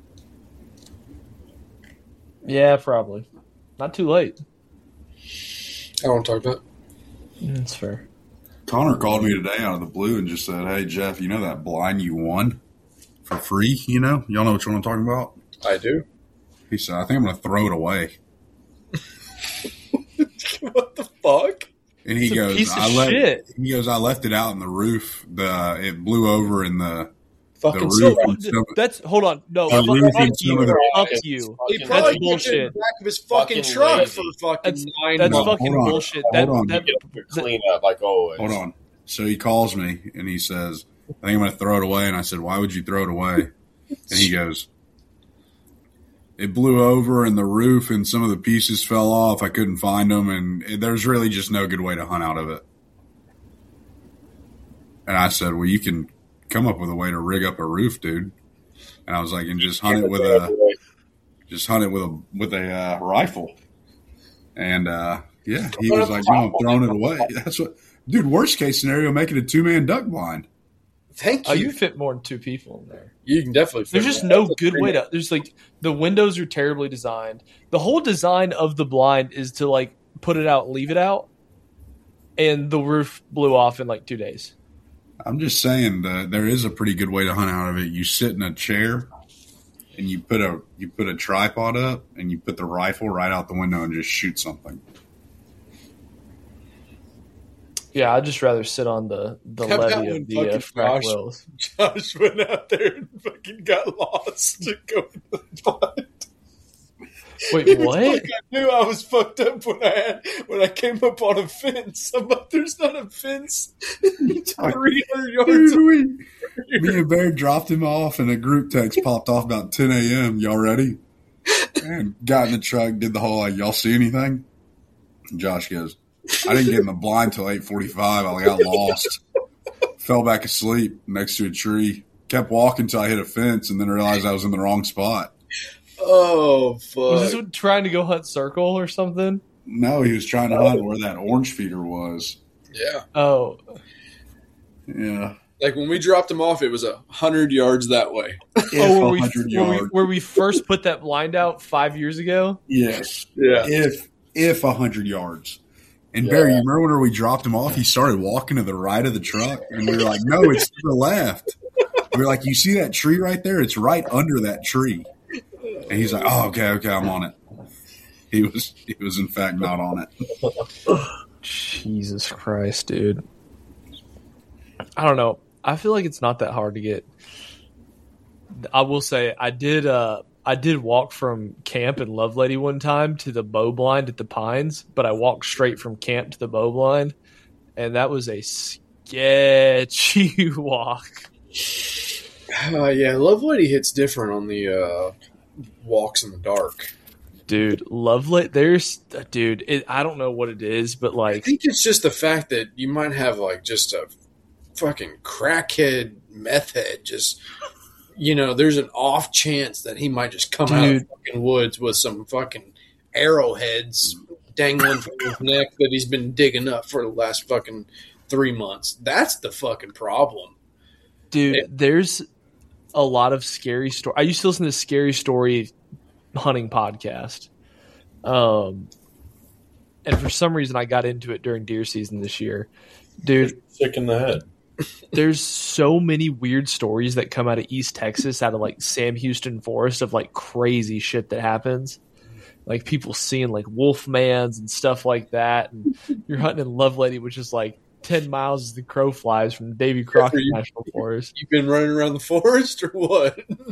Yeah, probably. Not too late. I don't want to talk about it. That's fair. Connor called me today out of the blue and just said, "Hey Jeff, you know that blind you won for free? You know, y'all know which one I'm talking about." I do. He said, "I think I'm going to throw it away." What the fuck? And he It's a goes, piece of "I let." shit. He goes, "I left it out in the roof. The it blew over in the the Fucking roof. silver. and some- That's hold on. No, Uh, fuck, roof fuck and some you. of the- Fuck It's you. fucking He probably That's kept it in bullshit. the back of his fucking, Fucking truck lazy. for fucking That's- nine That's No, months. fucking hold on. bullshit. Hold That, on. that, You have to clean up like always. Hold on." So he calls me and he says, "I think I'm going to throw it away." And I said, "Why would you throw it away?" And he goes, "It blew over and the roof and some of the pieces fell off. I couldn't find them, and it, there's really just no good way to hunt out of it." And I said, "Well, you can come up with a way to rig up a roof, dude. And I was like, and just hunt it with a, just hunt it with a with a uh, rifle. And uh, yeah, he was like, no, I'm throwing it away. That's what, dude. Worst case scenario, make it a two man duck blind. Thank you. Oh, you fit more than two people in there. You can definitely fit There's just more. no That's a good three way man. to. There's like the windows are terribly designed. The whole design of the blind is to like put it out, leave it out, and the roof blew off in like two days. I'm just saying that there is a pretty good way to hunt out of it. You sit in a chair, and you put a you put a tripod up, and you put the rifle right out the window and just shoot something. Yeah, I'd just rather sit on the the How about levee when of the uh, fucking frack Josh- wells. Josh went out there and fucking got lost to go to the blind. Wait, He was what? like, I knew I was fucked up when I had when I came up on a fence. I'm like, there's not a fence three hundred yards. Dude, we, me and Bear dropped him off, and a group text popped off about ten a.m. Y'all ready? And got in the truck, did the whole like, y'all see anything? And Josh goes, I didn't get in the blind till eight forty-five. I got lost. Fell back asleep next to a tree. Kept walking until I hit a fence, and then realized I was in the wrong spot. Oh fuck! Was this trying to go hunt circle or something? No, he was trying to hunt where that orange feeder was. Yeah, Oh, Yeah. like when we dropped him off, it was a hundred yards that way. oh, If where we, 100 where, we, yards. where we first put that blind out five years ago. Yes. Yeah, If if a hundred yards. And Yeah. Barry, you remember whenever we dropped him off, he started walking to the right of the truck, and we were like, "No, it's to the left." We were like, "You see that tree right there? It's right under that tree." And he's like, "Oh, okay, okay, I'm on it." He was he was in fact not on it. Jesus Christ, dude. I don't know. I feel like it's not that hard to get. I will say I did uh I did walk from camp in Lovelady one time to the bow blind at the Pines, but I walked straight from camp to the bow blind, and that was a sketchy walk. uh, yeah. Lovelady hits different on the uh, walks in the dark. Dude, Lovelady, there's dude, it, I don't know what it is, but I like think it's just the fact that you might have like just a fucking crackhead meth head. Just you know, there's an off chance that he might just come out of Dude. the fucking woods with some fucking arrowheads dangling from his neck that he's been digging up for the last fucking three months. That's the fucking problem. dude, It- there's a lot of scary story. I used to listen to Scary Story hunting podcast. Um and for some reason I got into it during deer season this year. Dude, Sick in the head. there's so many weird stories that come out of East Texas, out of like Sam Houston Forest, of like crazy shit that happens. Like people seeing like wolfmans and stuff like that. And you're hunting in Lovelady, which is like ten miles as the crow flies from Davy Crockett you- National Forest. You've been running around the forest or what?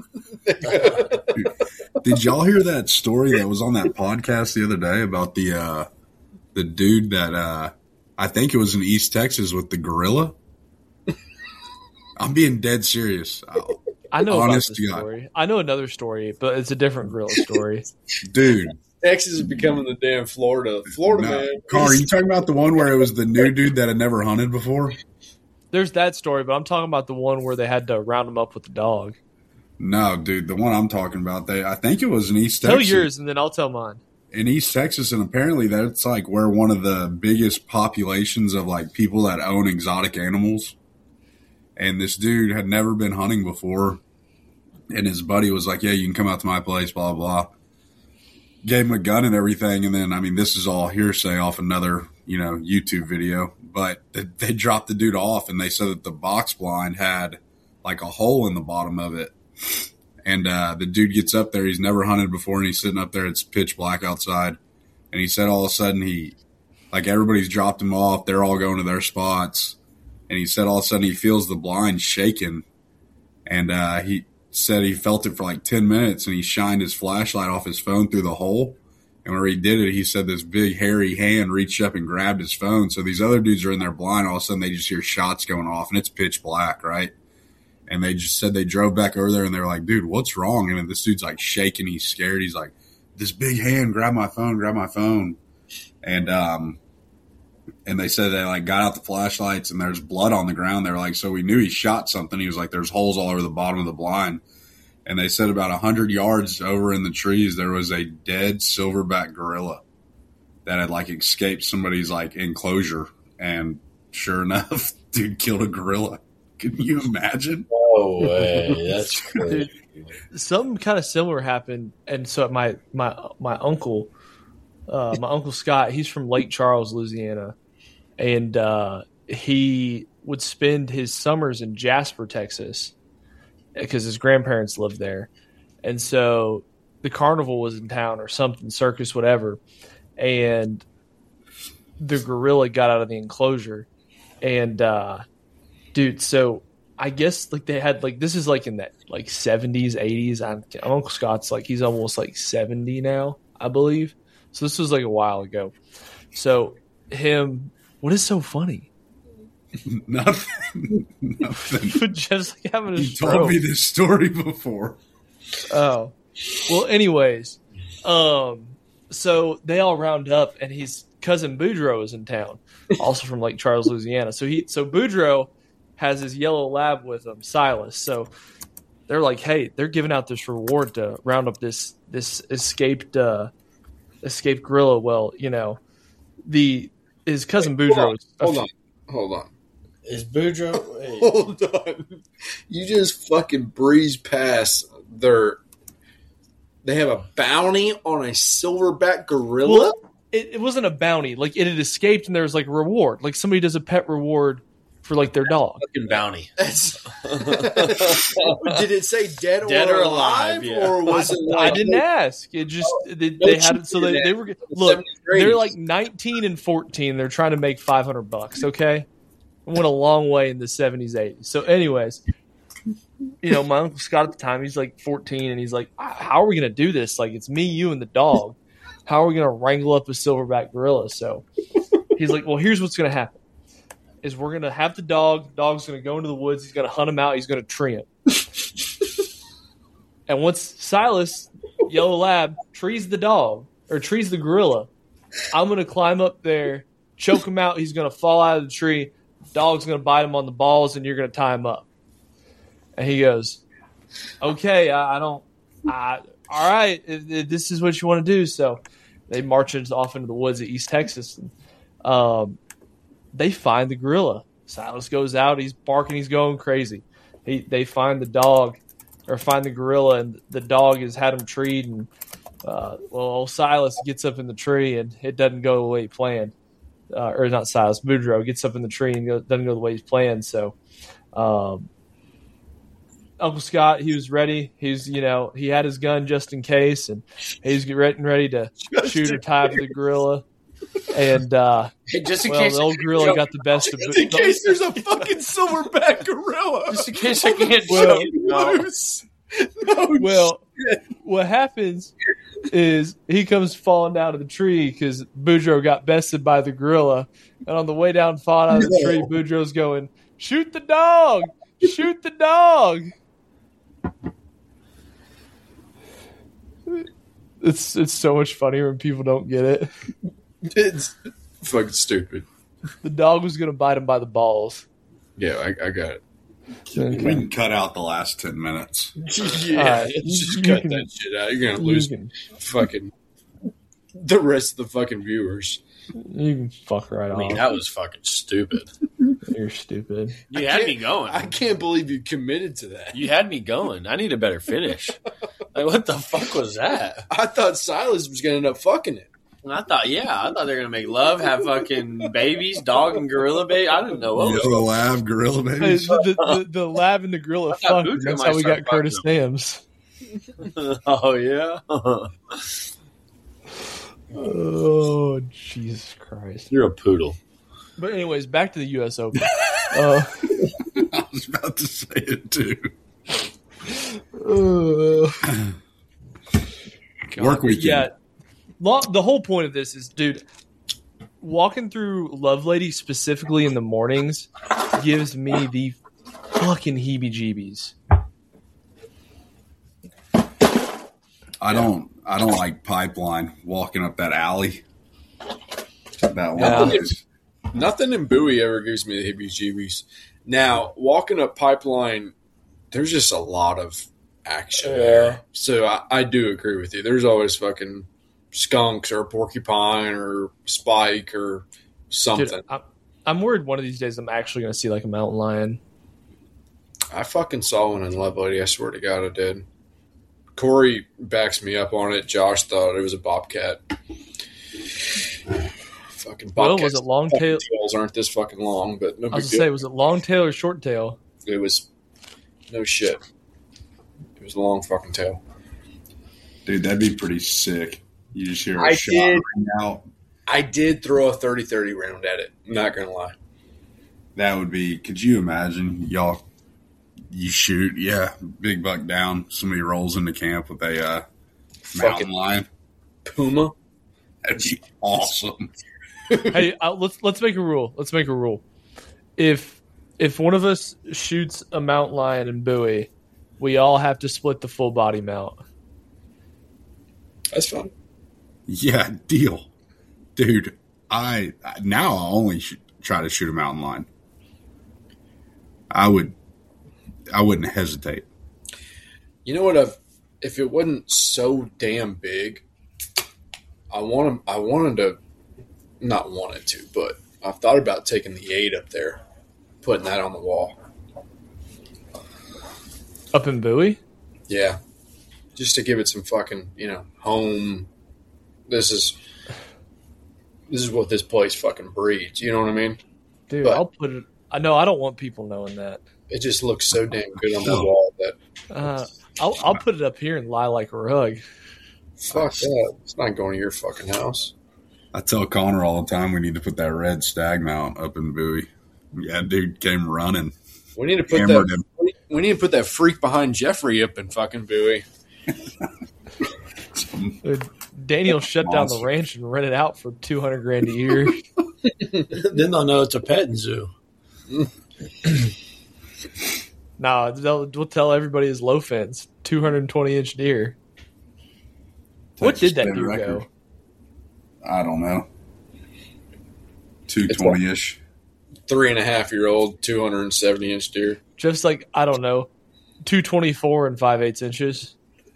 Did y'all hear that story that was on that podcast the other day about the uh, the dude that uh, I think it was in East Texas with the gorilla? I'm being dead serious. Oh, I know Honest about to this God. story. I know another story, but it's a different gorilla story. dude. Texas is becoming the damn Florida. Florida, No. man. Car, are you talking about the one where it was the new dude that had never hunted before? There's that story, but I'm talking about the one where they had to round him up with the dog. No, dude, the one I'm talking about, they I think it was in East Tell Texas. yours, and then I'll tell mine. In East Texas, and apparently that's like where one of the biggest populations of like people that own exotic animals. And this dude had never been hunting before, and his buddy was like, "Yeah, you can come out to my place." Blah blah. Gave him a gun and everything, and then I mean, this is all hearsay off another you know YouTube video, but they, they dropped the dude off, and they said that the box blind had like a hole in the bottom of it. And uh, the dude gets up there. He's never hunted before, and he's sitting up there. It's pitch black outside. And he said all of a sudden he, like everybody's dropped him off. They're all going to their spots. And he said all of a sudden he feels the blind shaking. And uh, he said he felt it for like ten minutes, and he shined his flashlight off his phone through the hole. And when he did it, he said this big hairy hand reached up and grabbed his phone. So these other dudes are in there blind. All of a sudden they just hear shots going off, and it's pitch black, right? And they just said they drove back over there, and they're like, "Dude, what's wrong?" And this dude's like shaking. He's scared. He's like, "This big hand, grab my phone, grab my phone." And um, and they said they like got out the flashlights and there's blood on the ground. They're like, so we knew he shot something. He was like, there's holes all over the bottom of the blind. And they said about a hundred yards over in the trees, there was a dead silverback gorilla that had like escaped somebody's like enclosure. And sure enough, dude killed a gorilla. Can you imagine? No way. That's crazy. Dude, something kind of similar happened. And so my, my, my uncle, Uh, my uncle Scott, he's from Lake Charles, Louisiana, and uh, he would spend his summers in Jasper, Texas, because his grandparents lived there. And so the carnival was in town or something, circus, whatever, and the gorilla got out of the enclosure. And, uh, dude, so I guess like they had like this is like in that like seventies, eighties. I'm, Uncle Scott's like he's almost like seventy now, I believe. So this was like a while ago. So him, what is so funny? Nothing. Nothing. Just like having a You stroke. told me this story before. Oh, well. Anyways, um, so they all round up, and his cousin Boudreaux is in town, also from Lake Charles, Louisiana. So he, so Boudreaux has his yellow lab with him, Silas. So they're like, hey, they're giving out this reward to round up this this escaped. Uh, escaped gorilla. Well, you know, the his cousin Wait, Boudreaux. Hold on, hold on, Is Boudreaux? Wait. hold on. You just fucking breezed past their. They have a bounty on a silverback gorilla. Well, it, it wasn't a bounty. Like it had escaped, and there was like a reward. Like somebody does a pet reward for like their dog. Fucking bounty. That's, did it say dead, Dead or or alive, alive, yeah. or was it? I Like, didn't ask. It just they, no they had it so they, cheating they in were that. look. seventies or They're eighties. like nineteen and fourteen. They're trying to make five hundred bucks. Okay, went a long way in the seventies, eighties. So, anyways, you know, my uncle Scott at the time, he's like fourteen, and he's like, "How are we gonna do this? Like, it's me, you, and the dog. How are we gonna wrangle up a silverback gorilla?" So he's like, "Well, here's what's gonna happen: is we're gonna have the dog. The dog's gonna go into the woods. He's gonna hunt him out. He's gonna tree him." And once Silas, Yellow Lab, trees the dog or trees the gorilla, I'm going to climb up there, choke him out. He's going to fall out of the tree. Dog's going to bite him on the balls, and you're going to tie him up. And he goes, okay, I, I don't, I, all right, if, if this is what you want to do. So they march off into the woods of East Texas. And, um, they find the gorilla. Silas goes out. He's barking. He's going crazy. He, they find the dog. Or find the gorilla, and the dog has had him treed, and uh, well, old Silas gets up in the tree, and it doesn't go the way he planned. Uh, or not Silas, Boudreaux gets up in the tree and go, doesn't go the way he's planned. So, um, Uncle Scott, he was ready. He was, you know, he had his gun just in case, and he was getting ready to Just shoot or in tie up the gorilla. And uh, Hey, just in well, case the old gorilla got the best of just in it. case there's a fucking silverback gorilla. Just in case I can't Well- shoot no. loose. No Well, what happens is he comes falling down of the tree because Boudreaux got bested by the gorilla. And on the way down, falling out of the tree, Boudreaux's going, shoot the dog! Shoot the dog! It's it's so much funnier when people don't get it. It's fucking stupid. The dog was going to bite him by the balls. Yeah, I, I got it. We can cut out the last ten minutes. Yeah, All right. just You cut can- that shit out. You're gonna You lose can, fucking the rest of the fucking viewers. you can fuck right I mean, off. that was fucking stupid. You're stupid. You I had can't- me going. I can't believe you committed to that. You had me going. I need a better finish. Like, what the fuck was that? I thought Silas was gonna end up fucking it. And I thought, yeah, I thought they were gonna make love, have fucking babies, dog and gorilla baby. I didn't know what was Yellow lab, gorilla Hey, babies. the, the, the lab and the gorilla I thought fucked. Boudreaux That's might how we start got Curtis fucking Stamps. Oh yeah. Oh, Jesus Christ. You're a poodle. But anyways, back to the U S Open. uh, I was about to say it too. uh, Work weekend. yeah. Lo- the whole point of this is, dude, walking through Lovelady specifically in the mornings gives me the fucking heebie-jeebies. I don't. I don't like pipeline walking up that alley. That Yeah. one is Nothing in Bowie ever gives me the heebie-jeebies. Now, walking up Pipeline, there's just a lot of action Yeah. there. So I, I do agree with you. There's always fucking skunks or a porcupine or spike or something. Dude, I'm, I'm worried one of these days I'm actually going to see like a mountain lion. I fucking saw one in Lovelady. I swear to God I did. Corey backs me up on it. Josh thought it was a bobcat. Fucking Well, bobcats. was it long fucking tail? tails aren't this fucking long, but no I big was going to deal. say, was it long tail or short tail? It was no shit. It was a long fucking tail. Dude, that'd be pretty sick. You just hear a I shot did. ring out. I did throw a thirty thirty round at it. I'm not going to lie. That would be. Could you imagine y'all? You shoot, yeah, big buck down. Somebody rolls into camp with a uh, mountain Fucking lion. puma. That'd be awesome. Hey, uh, let's let's make a rule. Let's make a rule. If if one of us shoots a mountain lion in Bowie, we all have to split the full body mount. That's fun. Yeah, deal, dude. I now I only should try to shoot a mountain lion. I would. I wouldn't hesitate. You know what? I've, if it wasn't so damn big, I want I wanted to, not wanted to, but I've thought about taking the eight up there, putting that on the wall. Up in Bowie? Yeah, just to give it some fucking, you know, home. This is this is what this place fucking breeds. You know what I mean? Dude, But- I'll put it. I know I don't want people knowing that. It just looks so damn good on the wall that Uh, I'll I'll put it up here and lie like a rug. fuck that. It's not going to your fucking house. I tell Connor all the time we need to put that red stag mount up in Bowie. Yeah, dude came running. We need to put Hammered that. him. We we need to put that freak behind Jeffrey up in fucking Bowie. Dude, Daniel shut down the Monster. ranch and rent it out for two hundred grand a year. Then they'll know it's a petting zoo. Nah, they'll, we'll tell everybody it's low fence, two hundred twenty inch deer. What Texas did that state deer record. go? I don't know. two twenty ish. Three and a half year old, two hundred and seventy inch deer. Just like I don't know, two twenty four and five eighths inches.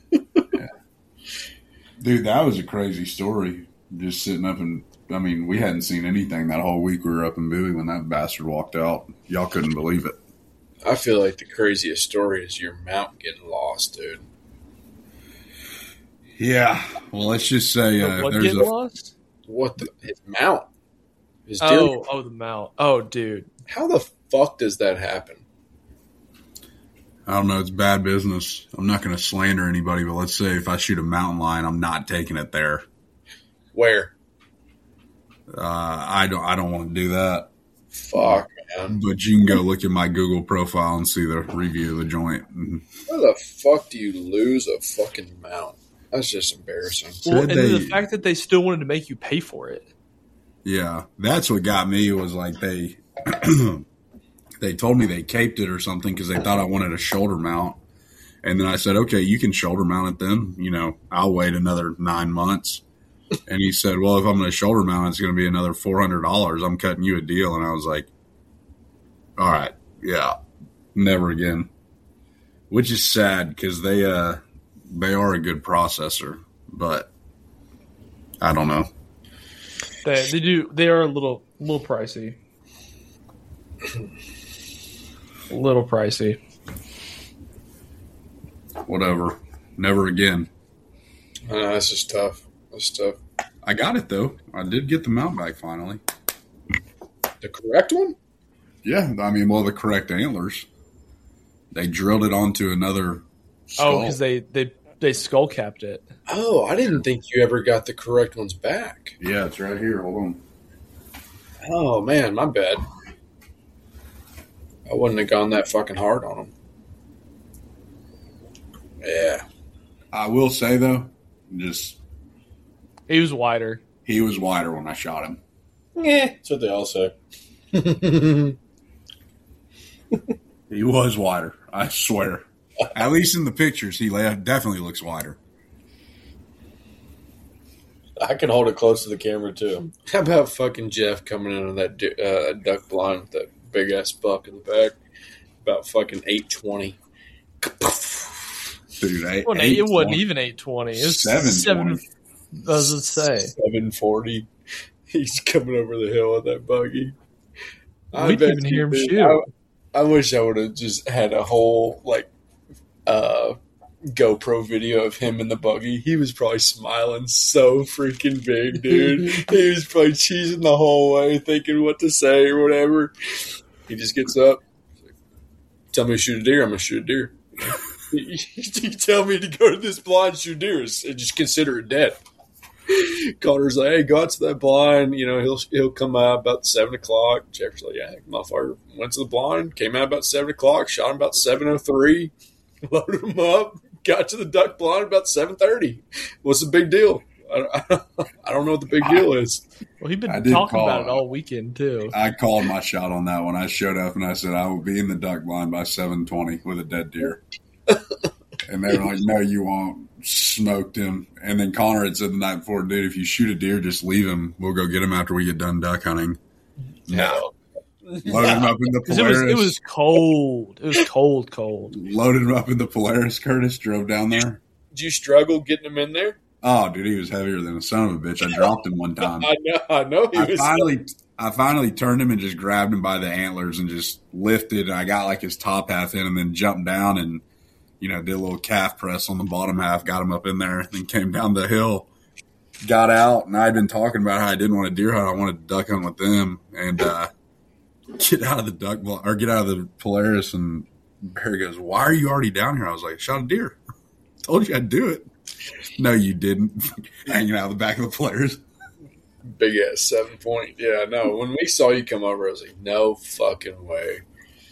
Dude, that was a crazy story. Just sitting up and, I mean, we hadn't seen anything that whole week we were up in Bowie when that bastard walked out. Y'all couldn't believe it. I feel like the craziest story is your mount getting lost, dude. Yeah. Well, let's just say uh, what there's getting a. lost? What the his mount? His deer. Oh, oh, the mount. Oh, dude. How the fuck does that happen? I don't know. It's bad business. I'm not going to slander anybody, but let's say if I shoot a mountain lion, I'm not taking it there. Where? Uh, I don't. I don't want to do that. Fuck, man. But you can go look at my Google profile and see the review of the joint. And How the fuck do you lose a fucking mount? That's just embarrassing. Well, Said and then they- the fact that they still wanted to make you pay for it. yeah, that's what got me. Was like they they told me they caped it or something because they thought I wanted a shoulder mount. And then I said, okay, you can shoulder mount it then. You know, I'll wait another nine months. And he said, well, if I'm going to shoulder mount, it's going to be another four hundred dollars. I'm cutting you a deal. And I was like, all right, yeah, never again. Which is sad because they, uh, they are a good processor, but I don't know. They, they do. They are a little, little pricey. A little pricey. Whatever. Never again. I know, that's just tough. That's tough. I got it though. I did get the mount back finally. The correct one? Yeah, I mean, well, the correct antlers. They drilled it onto another skull. Oh, because they, they, they skull capped it. Oh, I didn't think you ever got the correct ones back. Yeah, it's right here. Hold on. Oh, man, my bad. I wouldn't have gone that fucking hard on them. Yeah. I will say though, just He was wider. he was wider when I shot him. Yeah, that's what they all say. He was wider. I swear. At least in the pictures, he la- definitely looks wider. I can hold it close to the camera too. How about fucking Jeff coming in on that du- uh, duck blind with that big ass buck in the back? About fucking eight twenty. Dude, eight, It wasn't, eight it wasn't twenty. even eight twenty. It was seven seven. twenty. I was gonna say seven forty. He's coming over the hill with that buggy. I we bet didn't even you, hear him dude, shoot. I, I wish I would have just had a whole like uh, GoPro video of him in the buggy. He was probably smiling so freaking big, dude. He was probably cheesing the whole way, thinking what to say or whatever. He just gets up. Tell me to shoot a deer. I'm gonna shoot a deer. you, you tell me to go to this blind, shoot deer, and just consider it dead. Connor's like, hey, go out to that blind. You know, he'll he'll come out about seven o'clock. Jeffrey's like, yeah, motherfucker went to the blind, came out about seven o'clock, shot him about seven o three, loaded him up, got to the duck blind about seven thirty. What's the big deal? I, I, I don't know what the big deal is. Well, he'd I been did talking call about it it. all weekend too. I called my shot on that one. I showed up and I said I will be in the duck blind by seven twenty with a dead deer. And they were like, no, you won't. Smoked him. And then Connor had said the night before, dude, if you shoot a deer, just leave him. We'll go get him after we get done duck hunting. No. Loaded him up in the 'Cause it was Polaris. it was cold. It was cold, cold. Loaded him up in the Polaris, Curtis. Drove down there. Did you struggle getting him in there? Oh, dude, he was heavier than a son of a bitch. I dropped him one time. I know. I know. He I was finally, I finally turned him and just grabbed him by the antlers and just lifted. And I got like his top half in, and then jumped down and, you know, did a little calf press on the bottom half. Got him up in there, and then came down the hill. Got out, and I'd been talking about how I didn't want to deer hunt. I wanted to duck hunt with them, and uh, get out of the duck bl- or get out of the Polaris. And Barry goes, "Why are you already down here?" I was like, "Shot a deer. Told you I'd do it." No, you didn't. Hanging out of the back of the Polaris. big ass seven point. Yeah, no. When we saw you come over, I was like, no fucking way.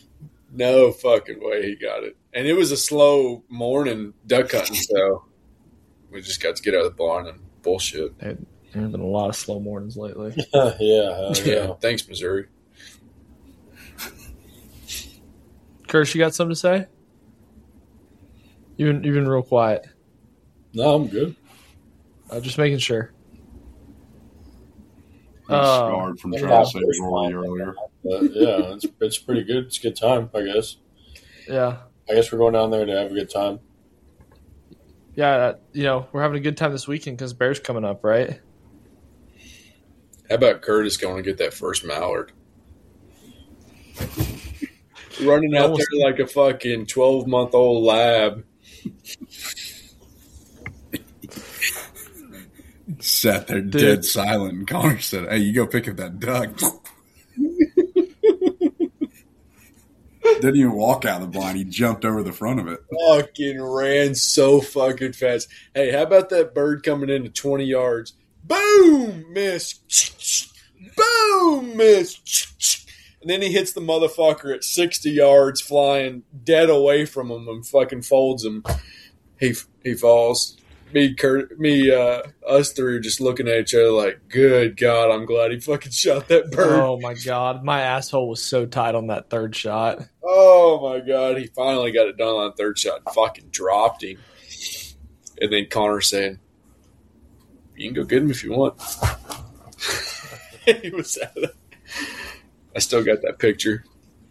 No fucking way he got it. And it was a slow morning duck hunting, so we just got to get out of the barn and bullshit. There have been a lot of slow mornings lately. yeah, hell yeah. Thanks, Missouri. Kirsch, you got something to say? You've been, you've been real quiet. No, I'm good. Uh, just making sure. I was Uh, scarred from yeah. trying to save Rory earlier. But yeah, it's it's pretty good. It's a good time, I guess. Yeah. I guess we're going down there to have a good time. Yeah, uh, you know, we're having a good time this weekend because Bear's coming up, right? How about Curtis going to get that first mallard? Running out Almost- there like a fucking twelve-month-old lab. Sat there Dude. dead silent, and Connor said, "Hey, you go pick up that duck." Didn't even walk out of the blind. He jumped over the front of it. Fucking ran so fucking fast. Hey, how about that bird coming into twenty yards? Boom! Miss. Boom! Miss. And then he hits the motherfucker at sixty yards, flying dead away from him and fucking folds him. He he falls. Me, Kurt, me, uh, us three are just looking at each other like, good God, I'm glad he fucking shot that bird. Oh, my God. My asshole was so tight on that third shot. Oh my God, he finally got it done on the third shot and fucking dropped him. And then Connor saying, you can go get him if you want. He was out of I still got that picture.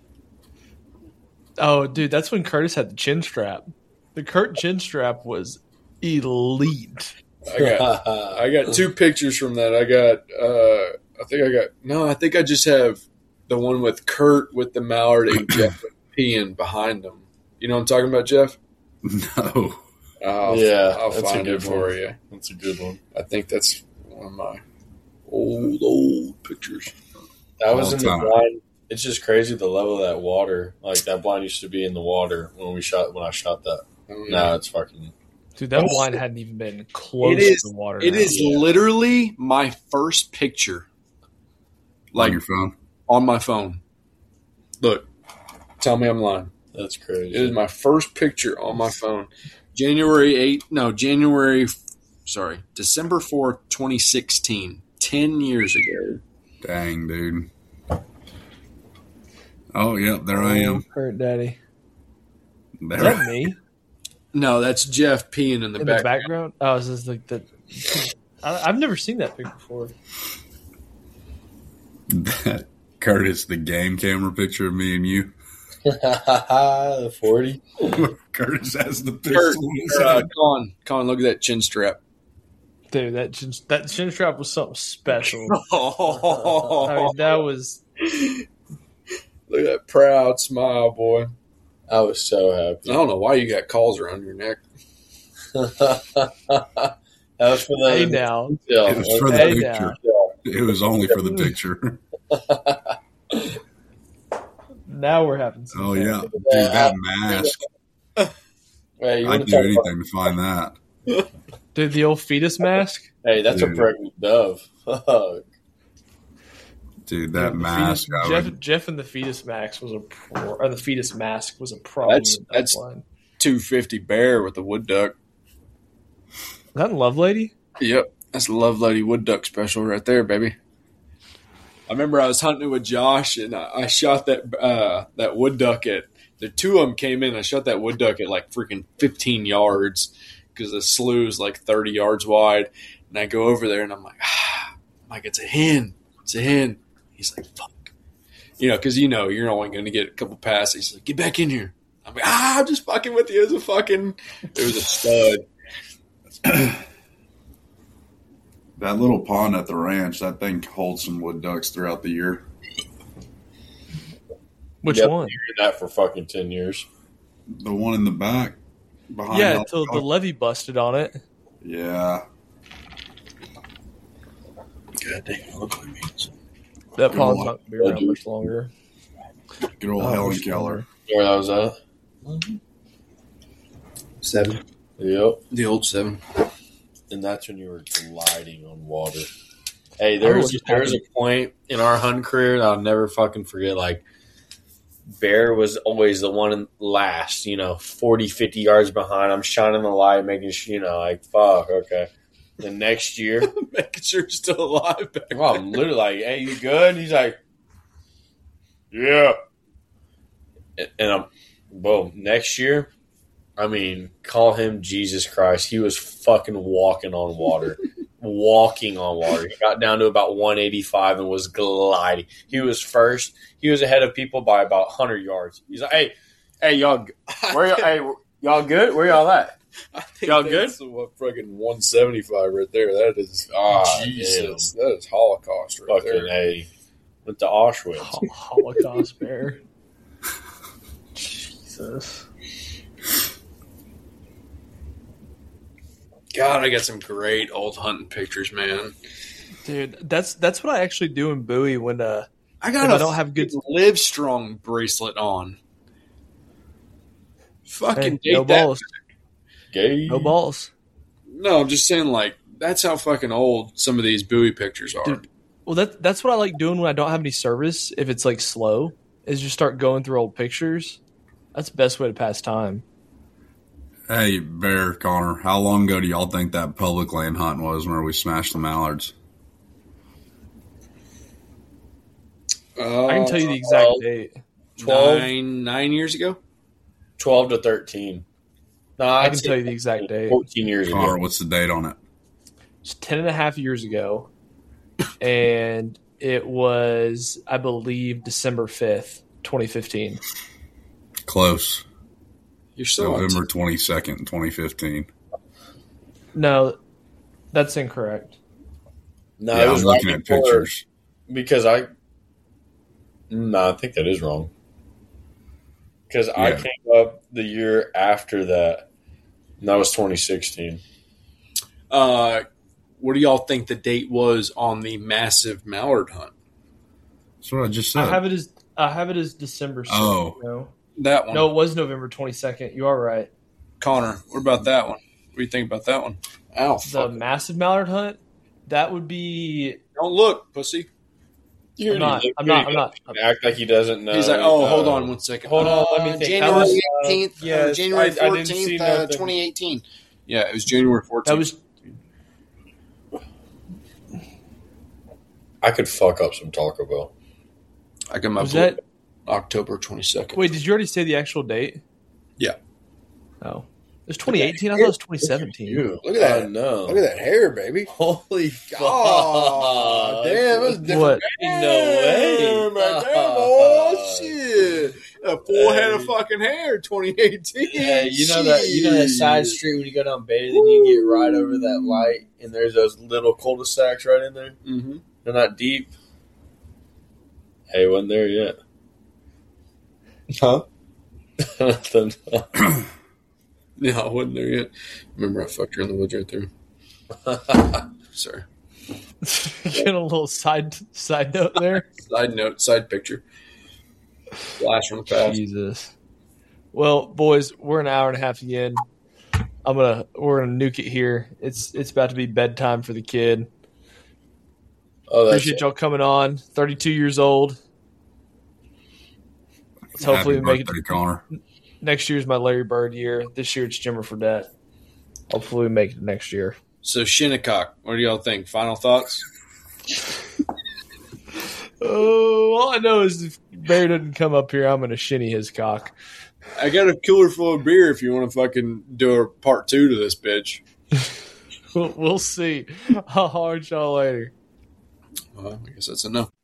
Oh, dude, that's when Curtis had the chin strap. The Kurt chin strap was elite. I got I got two pictures from that. I got uh I think I got no, I think I just have the one with Kurt with the mallard and Jeff peeing behind them. You know what I'm talking about, Jeff? No. I'll, Yeah, I'll that's a find good it for one. you. That's a good one. I think that's one of my old old pictures. That was All in the time. blind. It's just crazy the level of that water. Like that blind used to be in the water when we shot when I shot that. Now it's fucking. Dude, that blind hadn't even been close It is- to the water. It now. is literally my first picture, On like your phone. on my phone. Look, tell me I'm lying. That's crazy. It is my first picture on my phone. January eighth, no, January, sorry, December fourth, twenty sixteen. Ten years ago. Dang, dude. Oh, yeah, there I am. Kurt Daddy. There Is that me? No, that's Jeff peeing in the In back. the background? Oh, this is like the. I, I've never seen that pic before. That Curtis, the game camera picture of me and you. The forty. Curtis has the Kurt, pistol in his uh, hand. Con, Con, look at that chin strap. Dude, that chin, that chin strap was something special. Oh, I mean, that was look at that proud smile, boy. I was so I happy. don't know why you got calls around your neck. That was for the hey now. Yeah, It was for the Hey, picture. It was only for the picture. Now we're having some Oh fun. yeah, dude, that mask. Hey, you I'd want do to talk about? anything to find that. Dude, the old fetus mask. Hey, that's a Dude. pregnant dove. Fuck. Dude, that The mask. fetus- I Jeff, would- Jeff and the fetus mask was a pro, or the fetus mask was a problem. That's- in that that's- line. two fifty bear with the wood duck. Is that in Love Lady? Yep, that's a Love Lady wood duck special right there, baby. I remember I was hunting with Josh, and I, I shot that uh, that wood duck at the two of them came in. I shot that wood duck at like freaking fifteen yards because the slough is like thirty yards wide. And I go over there, and I'm like, ah, I'm like it's a hen, it's a hen. He's like, fuck, you know, because you know you're only going to get a couple passes. He's like, get back in here. I'm like, ah, I'm just fucking with you. It was a fucking, it was a stud. That little pond at the ranch, that thing holds some wood ducks throughout the year. Which Yep, one? hearing that for fucking ten years. The one in the back behind. Yeah, Helen until the Keller. levee busted on it. Yeah, God damn, it look like me. That Good pond's one. not going to be around much longer. good old Oh, Helen for sure. Keller. Where that was at? Seven. Yep. The old seven. And that's when you were gliding on water. Hey, there Oh, was what there was a point in our hunting career that I'll never fucking forget. Like, Bear was always the one in last, you know, forty, fifty yards behind. I'm shining the light, making sure, you know, like, fuck, okay. The next year, Making sure you're still alive back well, I'm literally like, hey, you good? He's like, yeah. And I'm, boom, next year, I mean, call him Jesus Christ. He was fucking walking on water. walking on water. He got down to about one eighty-five and was gliding. He was first. He was ahead of people by about one hundred yards. He's like, hey, hey, y'all, where y'all, hey, y'all good? Where y'all at? I think Y'all that's what fucking one seventy-five right there. That is, Ah, Jesus. That is Holocaust right Fucking there. hey, went to Auschwitz. Ho- Holocaust bear. Jesus. God, I got some great old hunting pictures, man. Dude, that's that's what I actually do in Bowie when uh I got If a I don't have good- Live Strong bracelet on. Fucking hey, no date that. balls. Gay. No balls. No, I'm just saying, like, that's how fucking old some of these Bowie pictures are. Dude. Well, that that's what I like doing when I don't have any service. If it's like slow, is just start going through old pictures. That's the best way to pass time. Hey, Bear, Connor, how long ago do y'all think that public land hunt was where we smashed the mallards? Uh, I can tell you the exact well, date. twelve. Nine, nine years ago? twelve to thirteen. No, I I'd can say tell you the exact date. fourteen years Connor, ago. what's the date on it? It's ten and a half years ago. And it was, I believe, December fifth, twenty fifteen. Close. You're still on November twenty-second, twenty fifteen. No, that's incorrect. No, Yeah, it I'm was right looking at before- pictures. because I. No, I think that is wrong. Because I Yeah. came up the year after that. And that was twenty sixteen. Uh, what do y'all think the date was on the massive mallard hunt? That's what I just I said. have it as I have it as December sixth. Oh. No. That one. no, it was November twenty-second. You are right. Connor, what about that one? What do you think about that one? Ow, The fuck. massive mallard hunt, that would be Don't look, pussy. I'm not, I'm not, I'm not. I'm- Act like he doesn't know. He's like, oh, uh, hold on one second. Hold on, let me Uh, think. January That was, uh, eighteenth, yes, uh, January I- I didn't see fourteenth, uh, nothing. twenty eighteen. Yeah, it was January fourteenth. That was I could fuck up some Taco Bell. I got my was book, that October twenty-second. wait, did you already say the actual date? Yeah. Oh. It was twenty eighteen. I thought it was twenty seventeen. You. Look at that. Oh, no. Look at that hair, baby. Holy fuck. Oh, damn. That's different. What? No way. Damn, right there, boy. Shit. A full head of fucking hair, twenty eighteen. Hey, you know that you know that side street when you go down Bailey and you get right over that light and there's those little cul-de-sacs right in there? Mm-hmm. They're not deep. Hey, wasn't there yet. Huh? Nothing. No, I wasn't there yet. Remember, I fucked her in the woods right there. Sorry. Get a little side side note there. Side note, side picture. Flash from the past. Jesus. Well, boys, we're an hour and a half in. I'm gonna we're gonna nuke it here. It's it's about to be bedtime for the kid. Oh, that's Appreciate y'all coming on. thirty-two years old. Let's hopefully Happy we make birthday, it. Connor. Next year's my Larry Bird year. This year it's Jimmer Fredette. Hopefully we make it next year. So, Shinnecock, what do y'all think? Final thoughts? Oh, all I know is if Barry doesn't come up here, I'm gonna shinny his cock. I got a cooler full of beer if you want to fucking do a part two to this bitch. We'll, we'll see. I'll hard y'all later. Well, I guess that's enough.